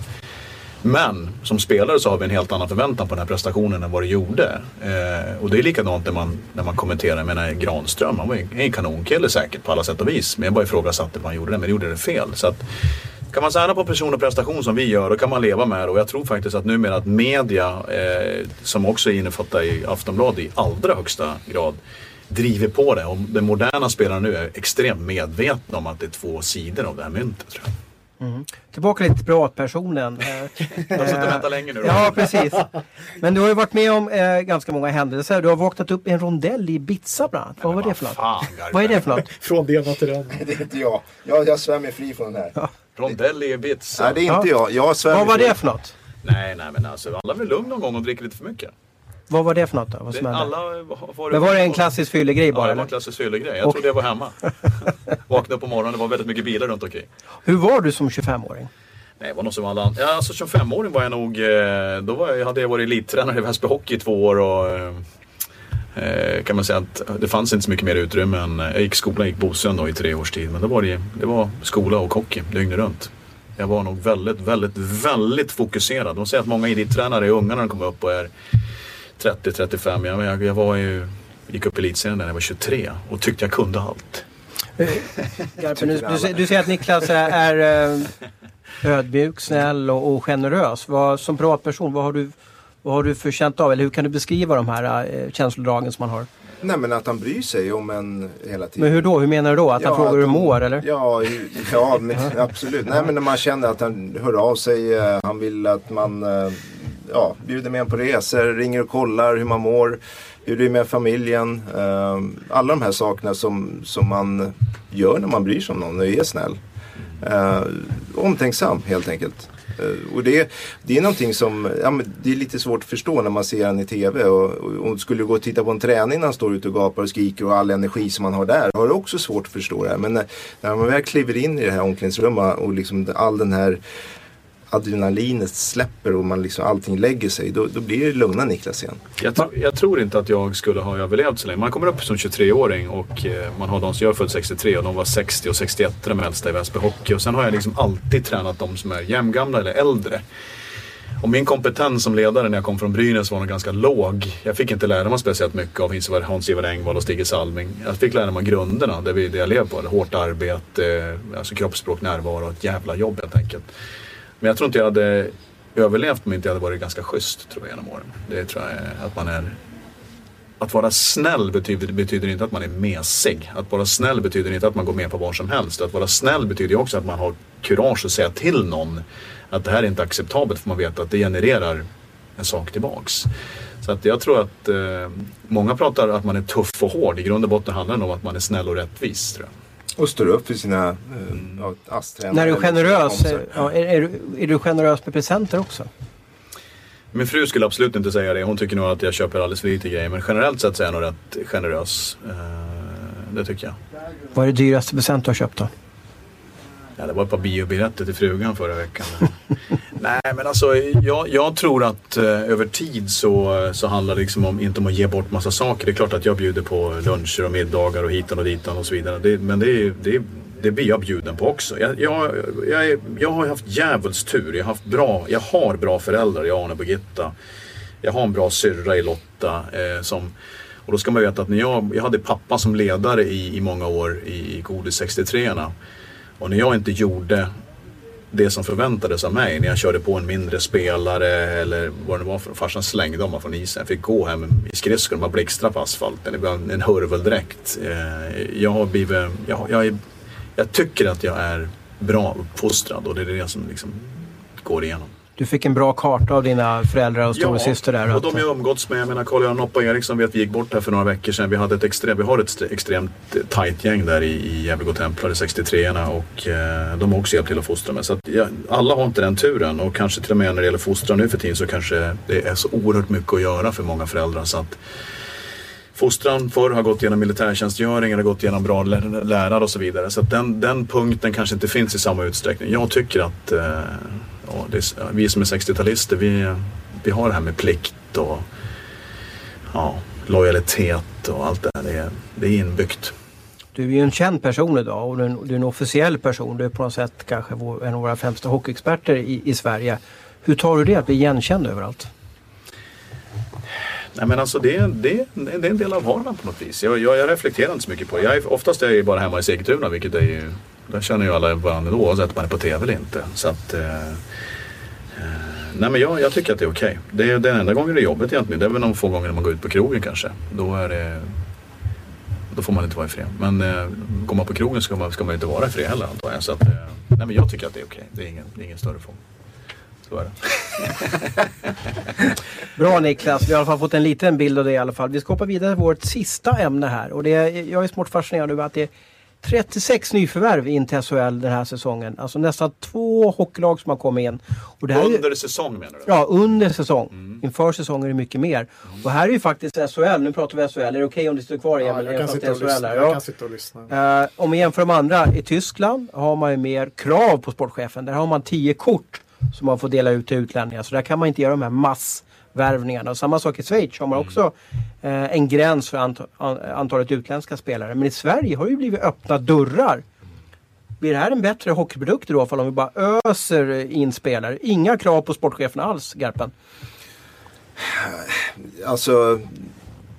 Speaker 3: Men som spelare så har vi en helt annan förväntan på den här prestationen än vad det gjorde. Eh, och det är likadant när man, när man kommenterar. Jag menar, Granström, han var en kanonkille säkert på alla sätt och vis. Men jag bara ifrågasatte vad han gjorde det, men gjorde det fel. Så att, kan man säga på person och prestation som vi gör, då kan man leva med det. Och jag tror faktiskt att numera att media, eh, som också är innefattar i Aftonbladet i allra högsta grad, driver på det. Och den moderna spelaren nu är extremt medvetna om att det är två sidor av det här myntet, tror jag.
Speaker 2: Mm. Tillbaka lite till privatpersonen.
Speaker 3: Jag har suttit och väntat länge nu då.
Speaker 2: Ja, precis. Men du har ju varit med om eh, ganska många händelser. Du har vaknat upp i en rondell i Ibiza bland annat. Vad var det för något?
Speaker 3: Fan,
Speaker 2: vad är det för något?
Speaker 6: Från det ena till det andra.
Speaker 4: Det är inte jag. Jag, jag svämmer fri från den här. Ja.
Speaker 3: Rondell i Ibiza.
Speaker 4: Nej, det är inte ja. jag. jag svämmer
Speaker 2: vad var
Speaker 4: fri.
Speaker 2: det för något?
Speaker 3: Nej, nej, men alltså alla är väl lugn någon gång och dricker lite för mycket.
Speaker 2: Vad var det för något då? Vad
Speaker 3: det, alla,
Speaker 2: var, det, men var det en klassisk fyllegrej bara?
Speaker 3: Ja, det var en klassisk fyllegrej. Jag och... trodde jag var hemma. Vaknade upp på morgonen, det var väldigt mycket bilar runt omkring.
Speaker 2: Hur var du som tjugofemåring?
Speaker 3: Nej, det var något som alla andra. Ja, alltså tjugofemåring var jag nog, då var jag, hade jag varit elittränare i Väsby Hockey i två år och eh, kan man säga att det fanns inte så mycket mer utrymme än, jag gick skolan, gick Bosön då i tre års tid, men då var det, det var skola och hockey dygnet runt. Jag var nog väldigt, väldigt, väldigt fokuserad. De säger att många elittränare är unga när de kommer upp och är trettio trettiofem. Jag, jag, jag var ju gick upp i elitserien när jag var tjugotre och tyckte jag kunde allt.
Speaker 2: Garpen, du, du, du säger att Niklas är, är ödmjuk, snäll och, och generös. Vad, som privatperson, vad har, du, vad har du för känt av? Eller hur kan du beskriva de här äh, känslodragen som man har?
Speaker 4: Nej, men att han bryr sig om en hela tiden.
Speaker 2: Men hur då? Hur menar du då? Att ja, han frågar hur du mår eller?
Speaker 4: Ja, ja men, absolut. Nej, men när man känner att han hör av sig, han vill att man ja, bjuder med en på resor, ringer och kollar hur man mår, hur det är med familjen. Alla de här sakerna som, som man gör när man bryr sig om någon och är snäll. Omtänksam helt enkelt. Och det, det är någonting som ja, men det är lite svårt att förstå när man ser han i tv och, och, och skulle du gå och titta på en träning när han står ute och gapar och skriker och all energi som man har där har det också svårt att förstå det här. Men när, när man väl kliver in i det här omklädningsrummet och liksom all den här adrenalinet släpper och man liksom allting lägger sig, då, då blir det lugna Niklas igen.
Speaker 3: Jag, tro, jag tror inte att jag skulle ha överlevt så länge. Man kommer upp som tjugotre-åring och eh, man har de som jag född sextiotre och de var sextio och sextioett de äldsta i Väsby Hockey. Och sen har jag liksom alltid tränat de som är jämngamla eller äldre. Och min kompetens som ledare när jag kom från Brynäs var nog ganska låg. Jag fick inte lära mig speciellt mycket av Hans-Ivar Engvall och Stig Salming. Jag fick lära mig grunderna, det, vi, det jag lever på. Det hårt arbete, alltså kroppsspråk, närvaro och ett jävla jobb helt enkelt. Men jag tror inte jag hade överlevt om inte jag hade varit ganska schysst tror jag genom åren. Det tror jag att man är... Att vara snäll betyder, betyder inte att man är mesig. Att vara snäll betyder inte att man går med på vad som helst. Att vara snäll betyder också att man har kurage att säga till någon att det här är inte acceptabelt, för man vet att det genererar en sak tillbaks. Så att jag tror att eh, många pratar att man är tuff och hård. I grund och botten handlar det om att man är snäll och rättvis tror jag.
Speaker 4: Och står upp för sina äh, asttränare.
Speaker 2: När du är generös, ja, är, är, du, är du generös med presenter också?
Speaker 3: Min fru skulle absolut inte säga det. Hon tycker nog att jag köper alldeles för lite grejer. Men generellt sett så är jag nog rätt generös. Uh, det tycker jag.
Speaker 2: Vad är det dyraste present du har köpt då?
Speaker 3: Ja, det var ett par biobiljetter till frugan förra veckan. Nej, men alltså jag, jag tror att uh, över tid så, så handlar det liksom om, inte om att ge bort massa saker. Det är klart att jag bjuder på luncher och middagar och hitan och ditan och så vidare. Det, men det, är, det, är, det blir jag bjuden på också. Jag, jag, jag, är, jag har haft djävulskt tur. Jag har, haft bra, jag har bra föräldrar, jag Arne och Birgitta. Jag har en bra syrra i Lotta. Eh, som, och då ska man veta att när jag, jag hade pappa som ledare i, i många år i, i Godis sextiotre-erna. Och när jag inte gjorde det som förväntades av mig, när jag körde på en mindre spelare eller vad det var för farsan slängde dem från isen. Jag fick gå hem i skridskor och bara blixtra på asfalten. Det var en, en hurveldräkt. Eh, jag har blivit, jag, jag, är, jag tycker att jag är bra uppfostrad och det är det som liksom går igenom.
Speaker 2: Du fick en bra karta av dina föräldrar och storasyster där.
Speaker 3: Ja, och de jag umgåtts med. Jag menar, Carl-Göran Noppa Eriksson vet vi gick bort här för några veckor sedan. Vi, hade ett extrem, vi har ett extremt tajt gäng där i, i Gävle Templar i sextiotre-erna och eh, de har också hjälpt till att fostra med. Så att, ja, alla har inte den turen och kanske till och med när det gäller fostran nu för tiden så kanske det är så oerhört mycket att göra för många föräldrar så att fostran förr har gått igenom militärtjänstgöring, har gått igenom bra lärare och så vidare. Så att den, den punkten kanske inte finns i samma utsträckning. Jag tycker att eh, ja, det är, vi som är sextiotalister, vi, vi har det här med plikt och ja, lojalitet och allt det här. Det är, det är inbyggt.
Speaker 2: Du är ju en känd person idag och du är en, du är en officiell person. Du är på något sätt kanske vår, en av våra främsta hockeyexperter i, i Sverige. Hur tar du det att bli igenkänd överallt?
Speaker 3: Nej, men alltså det, det, det är en del av vardagen på något vis. Jag, jag, jag reflekterar inte så mycket på det. Jag är, oftast är jag bara hemma i Sigtuna, vilket är ju, där känner ju alla varandra då, oavsett om man är på tv eller inte. Så att, eh, eh, nej men jag, jag tycker att det är okej. Okay. Det är den enda gången det är jobbet egentligen. Det är väl någon få gånger när man går ut på krogen kanske. Då är det, då får man inte vara i fred. Men eh, går man på krogen ska man, ska man inte vara i fred heller, antar jag. Så att, eh, nej men jag tycker att det är okej. Okay. Det är ingen, det är ingen större fråga. Så är det.
Speaker 2: Bra Niklas, vi har i alla fall fått en liten bild av det i alla fall. Vi ska hoppa vidare till vårt sista ämne här. Och det är, jag är smått fascinerad över att det är trettiosex nyförvärv in till S H L den här säsongen. Alltså nästan två hockeylag som har kommit in. Och det här
Speaker 3: under
Speaker 2: är,
Speaker 3: säsong menar du?
Speaker 2: Ja, under säsong.
Speaker 3: Mm.
Speaker 2: Inför säsongen är det mycket mer. Mm. Och här är ju faktiskt S H L, nu pratar vi S H L. Är det okej okay om det står kvar?
Speaker 6: Ja, jag, jag, kan sitta och lyssna. jag kan sitta och lyssna.
Speaker 2: Uh, om vi jämför de andra, i Tyskland har man ju mer krav på sportchefen. Där har man tio kort som man får dela ut till utlänningar. Så där kan man inte göra de här massvärvningarna. Och samma sak i Schweiz har man också eh, en gräns för ant- antalet utländska spelare. Men i Sverige har det ju blivit öppna dörrar. Blir det här en bättre hockeyprodukt då om vi bara öser in spelare? Inga krav på sportchefen alls, Garpen?
Speaker 4: Alltså,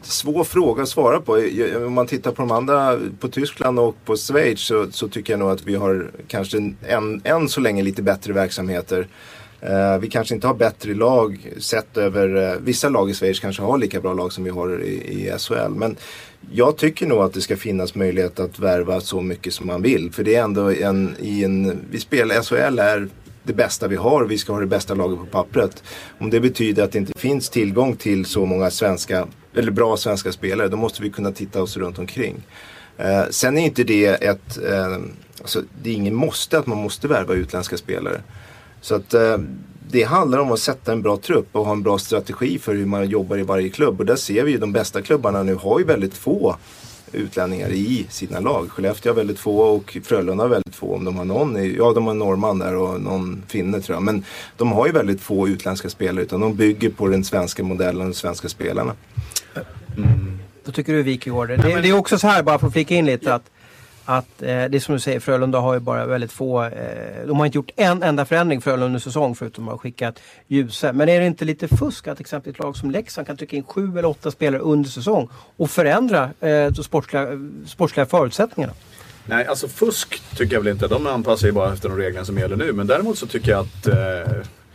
Speaker 4: svår fråga att svara på. Om man tittar på de andra, på Tyskland och på Schweiz, så, så tycker jag nog att vi har kanske än, än så länge lite bättre verksamheter. Uh, vi kanske inte har bättre lag sett över, uh, vissa lag i Schweiz kanske har lika bra lag som vi har i, i S H L, men jag tycker nog att det ska finnas möjlighet att värva så mycket som man vill, för det är ändå en, i en, vi spelar, S H L är det bästa vi har, vi ska ha det bästa laget på pappret. Om det betyder att det inte finns tillgång till så många svenska, eller bra svenska spelare, då måste vi kunna titta oss runt omkring. Uh, sen är inte det ett, uh, alltså, det är ingen måste att man måste värva utländska spelare. Så att uh, det handlar om att sätta en bra trupp och ha en bra strategi för hur man jobbar i varje klubb. Och där ser vi ju de bästa klubbarna nu har ju väldigt få utlänningar i sina lag. Skellefteå har väldigt få och Frölunda har väldigt få. Om de har någon, i, ja de har norrman där och någon finne tror jag. Men de har ju väldigt få utländska spelare, utan de bygger på den svenska modellen och de svenska spelarna.
Speaker 2: Mm. Då tycker du Wikegård. Det, det, det är också så här, bara för att flika in lite, att Att eh, det som du säger, Frölunda har ju bara väldigt få, eh, de har inte gjort en enda förändring Frölunda under säsong förutom att ha skickat Ljuse. Men är det inte lite fusk att exempelvis ett lag som Leksand kan trycka in sju eller åtta spelare under säsong och förändra eh, de sportsliga, sportsliga förutsättningarna?
Speaker 3: Nej, alltså fusk tycker jag väl inte. De anpassar ju bara efter de reglerna som gäller nu. Men däremot så tycker jag att eh,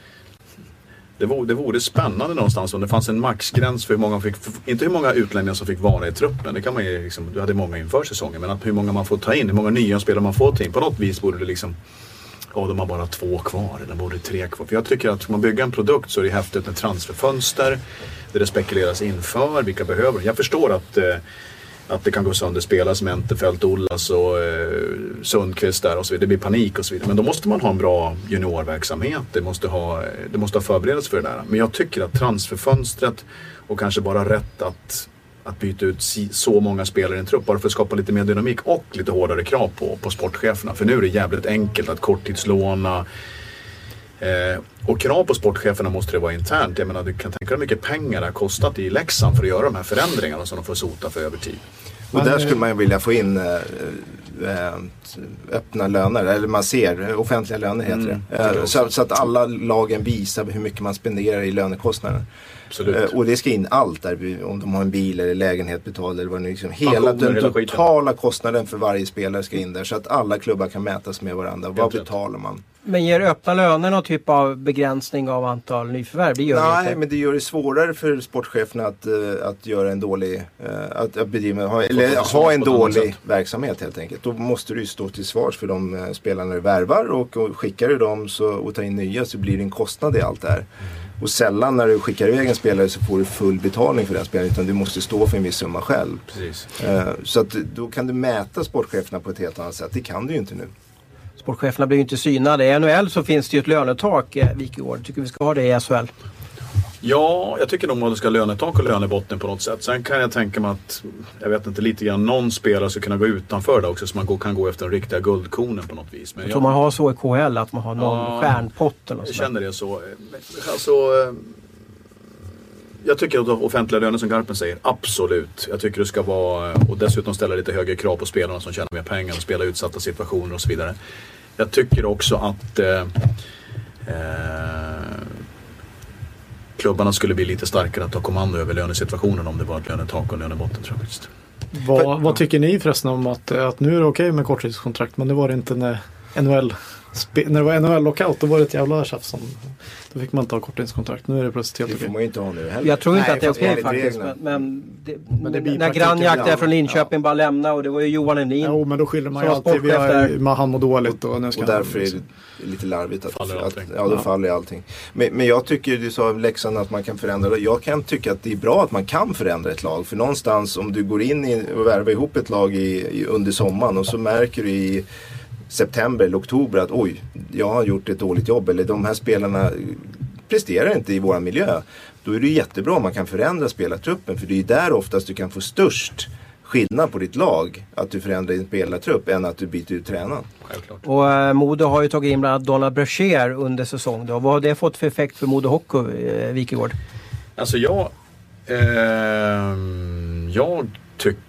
Speaker 3: det, vore, det vore spännande någonstans om det fanns en maxgräns för hur många fick, inte hur många utlänningar som fick vara i truppen. Det kan man ju liksom, du hade många inför säsongen, men att hur många man får ta in, hur många nya spelare man får ta in. På något vis borde det liksom, ja, de har bara två kvar eller borde tre kvar. För jag tycker att om man bygger en produkt så är det häftigt med transferfönster, där det spekuleras inför, vilka behöver. Jag förstår att eh, att det kan gå sönder spelare som Entefelt, Ollas och eh, Sundqvist där och så vidare. Det blir panik och så vidare. Men då måste man ha en bra juniorverksamhet. Det måste ha, det måste ha förberedelse för det där. Men jag tycker att transferfönstret och kanske bara rätt att, att byta ut si, så många spelare i en trupp bara för att skapa lite mer dynamik och lite hårdare krav på, på sportcheferna. För nu är det jävligt enkelt att korttidslåna. Eh, och krav på sportcheferna måste det vara internt. Jag menar, du kan tänka dig hur mycket pengar det har kostat i Leksand för att göra de här förändringarna som de får sota för över tid.
Speaker 4: Och där skulle man ju vilja få in äh, äh, öppna löner, eller man ser, offentliga löner heter mm, det. Äh, så, så att alla lagen visar hur mycket man spenderar i lönekostnader. Absolut. Äh, och det ska in allt där, om de har en bil eller lägenhet betald eller vad det nu liksom. Hela den hela totala skiten. Kostnaden för varje spelare ska in där, så att alla klubbar kan mätas med varandra. Vad betalar man?
Speaker 2: Men ger öppna löner någon typ av begränsning av antal nyförvärv? Det gör
Speaker 4: Nej,
Speaker 2: det inte.
Speaker 4: Men det gör det svårare för sportcheferna att, uh, att göra en dålig, uh, att, att bedriva, ha, eller ha en dålig verksamhet helt enkelt. Då måste du ju stå till svars för de uh, spelarna du värvar, och, och skickar du dem så, och tar in nya, så blir det en kostnad i allt det här. Mm. Och sällan när du skickar iväg en spelare så får du full betalning för den spelaren, utan du måste stå för en viss summa själv.
Speaker 3: Precis.
Speaker 4: Uh, så att då kan du mäta sportcheferna på ett helt annat sätt. Det kan du ju inte nu.
Speaker 2: Sportcheferna blir ju inte synade. I N H L så finns det ju ett lönetak, eh, Wikegård. Tycker vi ska ha det i S H L?
Speaker 3: Ja, jag tycker nog att det ska ha lönetak och lönebotten på något sätt. Sen kan jag tänka mig att, jag vet inte, lite grann någon spelare ska kunna gå utanför det också, så man går, kan gå efter den riktiga guldkonen på något vis. Men
Speaker 2: jag
Speaker 3: jag
Speaker 2: tror man har så i K H L, att man har någon ja, stjärnpott eller något.
Speaker 3: Jag känner det så. Alltså, jag tycker att offentliga löner, som Garpen säger, absolut. Jag tycker det ska vara, och dessutom ställa lite högre krav på spelarna som tjänar mer pengar och spela utsatta situationer och så vidare. Jag tycker också att eh, eh, klubbarna skulle bli lite starkare att ta kommando över lönesituationen om det var ett lönetak och lönebotten, tror jag faktiskt.
Speaker 6: Vad, vad tycker ni förresten om att, att nu är det okej med korttidskontrakt, men det var det inte när N H L spe, när det var N H L-lockout, då var det ett jävla tjafs som, då fick man inte ha korttidskontrakt. Nu är det plötsligt helt
Speaker 4: okej. Det får man ju inte ha nu heller.
Speaker 2: Jag tror inte Nej, att det är okej okay, faktiskt. Men, men, det, men det blir när Grannjakt är från Linköping ja. bara lämna, och det var ju Johan Emlin.
Speaker 6: Jo, men då skyller man ju alltid vi har, man han mår dåligt. Och, nu ska
Speaker 4: och därför är det lite larvigt att, att, att ja, då ja. faller allting. Men, men jag tycker, du sa Leksand att man kan förändra det. Jag kan tycka att det är bra att man kan förändra ett lag. För någonstans, om du går in i, och värvar ihop ett lag i, i, under sommaren, och så märker du i september eller oktober att oj, jag har gjort ett dåligt jobb, eller de här spelarna presterar inte i vår miljö. Då är det jättebra om man kan förändra spelartruppen, för det är där oftast du kan få störst skillnad på ditt lag, att du förändrar din spelartrupp, än att du byter ut tränaren.
Speaker 3: Självklart.
Speaker 2: Och äh, Modo har ju tagit in bland annat Donald Brashear under säsong då. Vad har det fått för effekt för Modo Hockey, äh, Wikegård?
Speaker 3: Alltså jag eh, jag tycker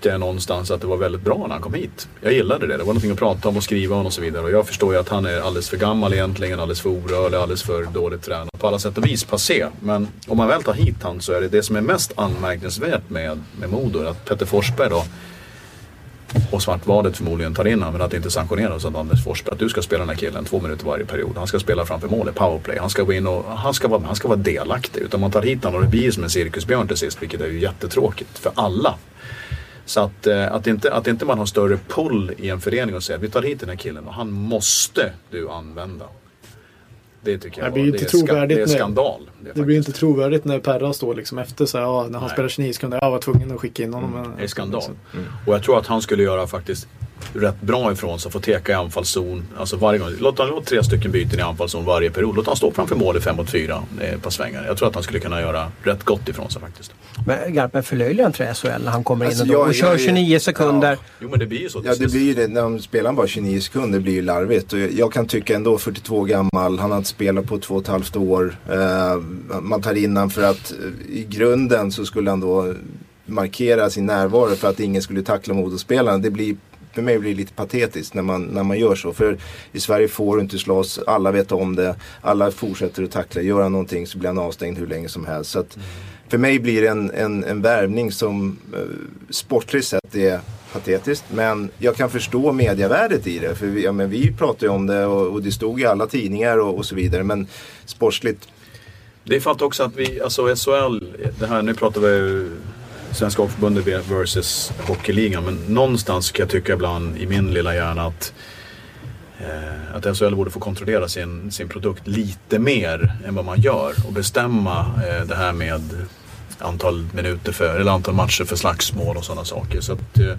Speaker 3: tyckte jag någonstans att det var väldigt bra när han kom hit. Jag gillade det. Det var någonting att prata om och skriva om och så vidare. Och jag förstår ju att han är alldeles för gammal egentligen, alldeles för orörlig, alldeles för dåligt tränad. På alla sätt och vis passé. Men om man väl tar hit han så är det det som är mest anmärkningsvärt med, med Modo. Att Petter Forsberg då och Svartvadet förmodligen tar in han, men att det inte sanktioneras av Anders Forsberg att du ska spela den här killen två minuter varje period. Han ska spela framför mål i powerplay. Han ska gå in och han ska vara, han ska vara delaktig. Utan man tar hit han och det blir som en cirkusbjörn till sist, vilket är ju jättetråkigt för alla. Så att, att, inte, att inte man har större pull i en förening och säger vi tar hit den här killen och han måste du använda. Det tycker jag
Speaker 6: det blir
Speaker 3: var,
Speaker 6: inte
Speaker 3: det är, ska, det är
Speaker 6: när,
Speaker 3: skandal. Det, är
Speaker 6: det blir inte trovärdigt när Perra står liksom efter så här, ja, när han Nej. spelar tjugonio sekunder. Jag var tvungen att skicka in honom.
Speaker 3: Mm, det är skandal. Mm. Och jag tror att han skulle göra faktiskt rätt bra ifrån sig, få teka i anfallszon. Alltså varje gång. Låt han låta tre stycken byten i anfallszon varje period. Låt han stå framför mål i fem mot fyra eh, på svängar. Jag tror att han skulle kunna göra rätt gott ifrån sig faktiskt.
Speaker 2: Men Garpen förlöjligar inte S H L när han kommer
Speaker 4: alltså,
Speaker 2: in och,
Speaker 4: jag,
Speaker 2: och kör
Speaker 4: jag,
Speaker 2: tjugonio sekunder.
Speaker 3: Ja. Jo men det blir ju så.
Speaker 4: Ja det blir ju det. När de spelar bara tjugonio sekunder blir ju larvigt. Och jag, jag kan tycka ändå fyrtiotvå gammal. Han har inte spelat på två och ett halvt år. Uh, man tar in han för att uh, i grunden så skulle han då markera sin närvaro för att ingen skulle tackla Modo-spelarna. Det blir för mig blir det lite patetiskt när man, när man gör så. För i Sverige får du inte slåss. Alla vet om det. Alla fortsätter att tackla. Gör han någonting så blir han avstängd hur länge som helst. Så att mm. för mig blir det en, en, en värvning som eh, sportligt sett är patetiskt. Men jag kan förstå mediavärdet i det. För vi, ja, men vi pratar ju om det och, och det stod i alla tidningar och, och så vidare. Men sportsligt.
Speaker 3: Det är för att också att vi, alltså S H L, det här, nu pratar vi Svenska Hockeyförbundet versus Hockeyligan, men någonstans kan jag tycka ibland i min lilla hjärna att, eh, att S H L borde få kontrollera sin, sin produkt lite mer än vad man gör och bestämma eh, det här med antal minuter för, eller antal matcher för slagsmål och sådana saker. Så att eh,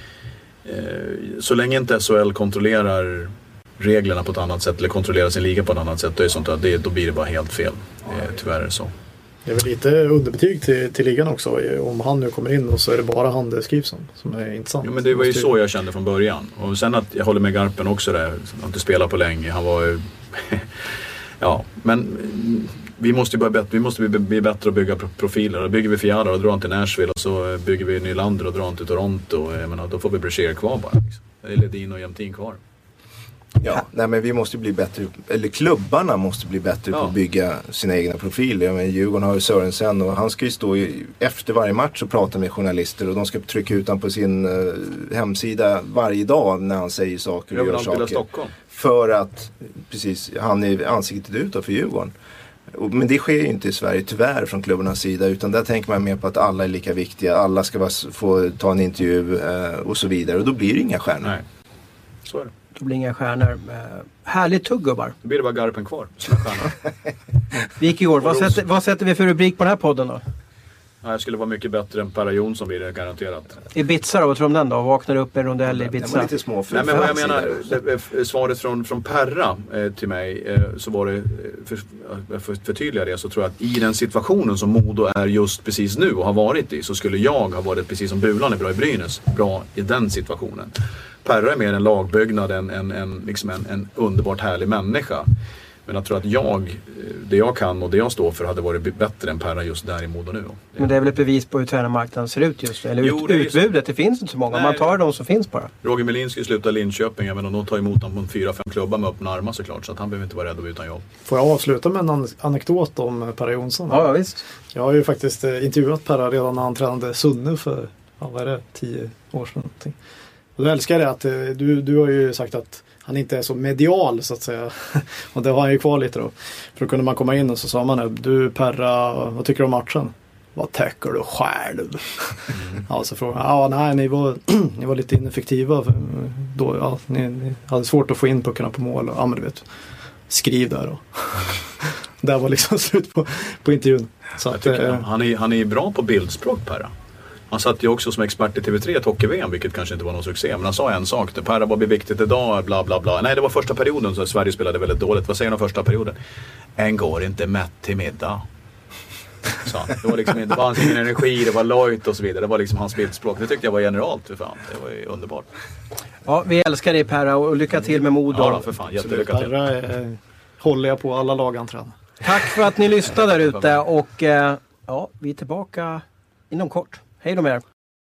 Speaker 3: så länge inte S H L kontrollerar reglerna på ett annat sätt eller kontrollerar sin liga på ett annat sätt, då, är sånt att det, då blir det bara helt fel. Eh, tyvärr är det så.
Speaker 6: Det är väl lite underbetyg till, till ligan också. Om han nu kommer in och så är det bara han det skrivs om som är intressant.
Speaker 3: Jo, men det var ju så jag kände från början. Och sen att jag håller med Garpen också där. Han har inte spelat på länge. Han var ju... ja, men vi måste ju börja bättre, vi måste bli, bli bättre att bygga profiler. Då bygger vi Fjärda och drar han till Nashville och så bygger vi Nylander och drar han till Toronto. Jag menar, då får vi Brashear kvar bara. Liksom. Det är Ledin och Jämtin kvar.
Speaker 4: Ja, nej men vi måste bli bättre, eller klubbarna måste bli bättre ja. på att bygga sina egna profiler. Men Djurgården har ju Sörensen och han ska ju stå i, efter varje match och prata med journalister och de ska trycka ut han på sin uh, hemsida varje dag när han säger saker och gör saker.
Speaker 3: Stockholm.
Speaker 4: För att, precis, han är ansiktet utåt för Djurgården. Men det sker ju inte i Sverige tyvärr från klubbarnas sida, utan där tänker man mer på att alla är lika viktiga, alla ska bara få ta en intervju uh, och så vidare och då blir det inga stjärnor.
Speaker 3: Nej, så är det.
Speaker 2: Då blir inga stjärnor. Uh, härligt tugg, gubbar.
Speaker 3: Då blir det bara Garpen kvar.
Speaker 2: Vi gick i år. Vad sätter, vad sätter vi för rubrik på den här podden då?
Speaker 3: Ja, jag skulle vara mycket bättre än Perra Jonsson blir det garanterat.
Speaker 2: Ibiza då, vad tror du om den då? Vaknar upp en rondell i Ibiza.
Speaker 4: Den var lite små.
Speaker 3: Nej, men vad jag menar, det, svaret från, från Perra eh, till mig eh, så var det, för, för förtydliga det, så tror jag att i den situationen som Modo är just precis nu och har varit i, så skulle jag ha varit precis som Bulan är bra i Brynäs, bra i den situationen. Perra är mer en lagbyggnad, en, en, en, liksom en, en underbart härlig människa. Men jag tror att jag, det jag kan och det jag står för hade varit bättre än Perra just där i Modo nu. Det
Speaker 2: men det är väl ett bevis på hur tränarmarknaden ser ut just nu? Eller jo, ut, utbudet, det finns inte så många. Nej, man tar de som finns bara.
Speaker 3: Roger Melin ska sluta Linköping, men de tar emot honom på fyra, fem klubbar med öppna armar såklart. Så att han behöver inte vara rädd att bli utan jobb.
Speaker 6: Får jag avsluta med en an- anekdot om Perra Jonsson?
Speaker 2: Ja, ja, visst.
Speaker 6: Jag har ju faktiskt eh, intervjuat Perra redan när han tränade Sunne för, ja, vad är det, tio år sedan. Någonting. Och då älskar jag det att eh, du, du har ju sagt att han inte är så medial så att säga. Och det har han ju kvar lite då. För då kunde man komma in och så sa man, du Perra, vad tycker du om matchen? Vad tycker du själv? Mm. Ja, så frågade han, ja nej ni var, ni var lite ineffektiva. Då, ja, ni, ni hade svårt att få in puckarna på mål. Och, ja men du vet, skriv där då. Det var liksom slut på, på intervjun. Så att,
Speaker 3: tycker, eh, han, är, han är bra på bildspråk, Perra. Han satt ju också som expert i T V tre ett hockey-V M, vilket kanske inte var någon succé. Men han sa en sak, det Perra, vad blir viktigt idag, bla bla bla. Nej, det var första perioden så Sverige spelade väldigt dåligt. Vad säger han om första perioden? En går inte mätt till middag. Så, det var liksom inte, det var ingen energi, det var lojt och så vidare. Det var liksom hans bildspråk. Det tyckte jag var generalt för fan. Det var ju underbart.
Speaker 2: Ja, vi älskar dig Perra och lycka till med Modo.
Speaker 3: Ja, för fan, jättelycka till.
Speaker 6: Perra eh, håller jag på alla lagantränar.
Speaker 2: Tack för att ni lyssnade där ute och eh, ja, vi är tillbaka inom kort. Hej då med er.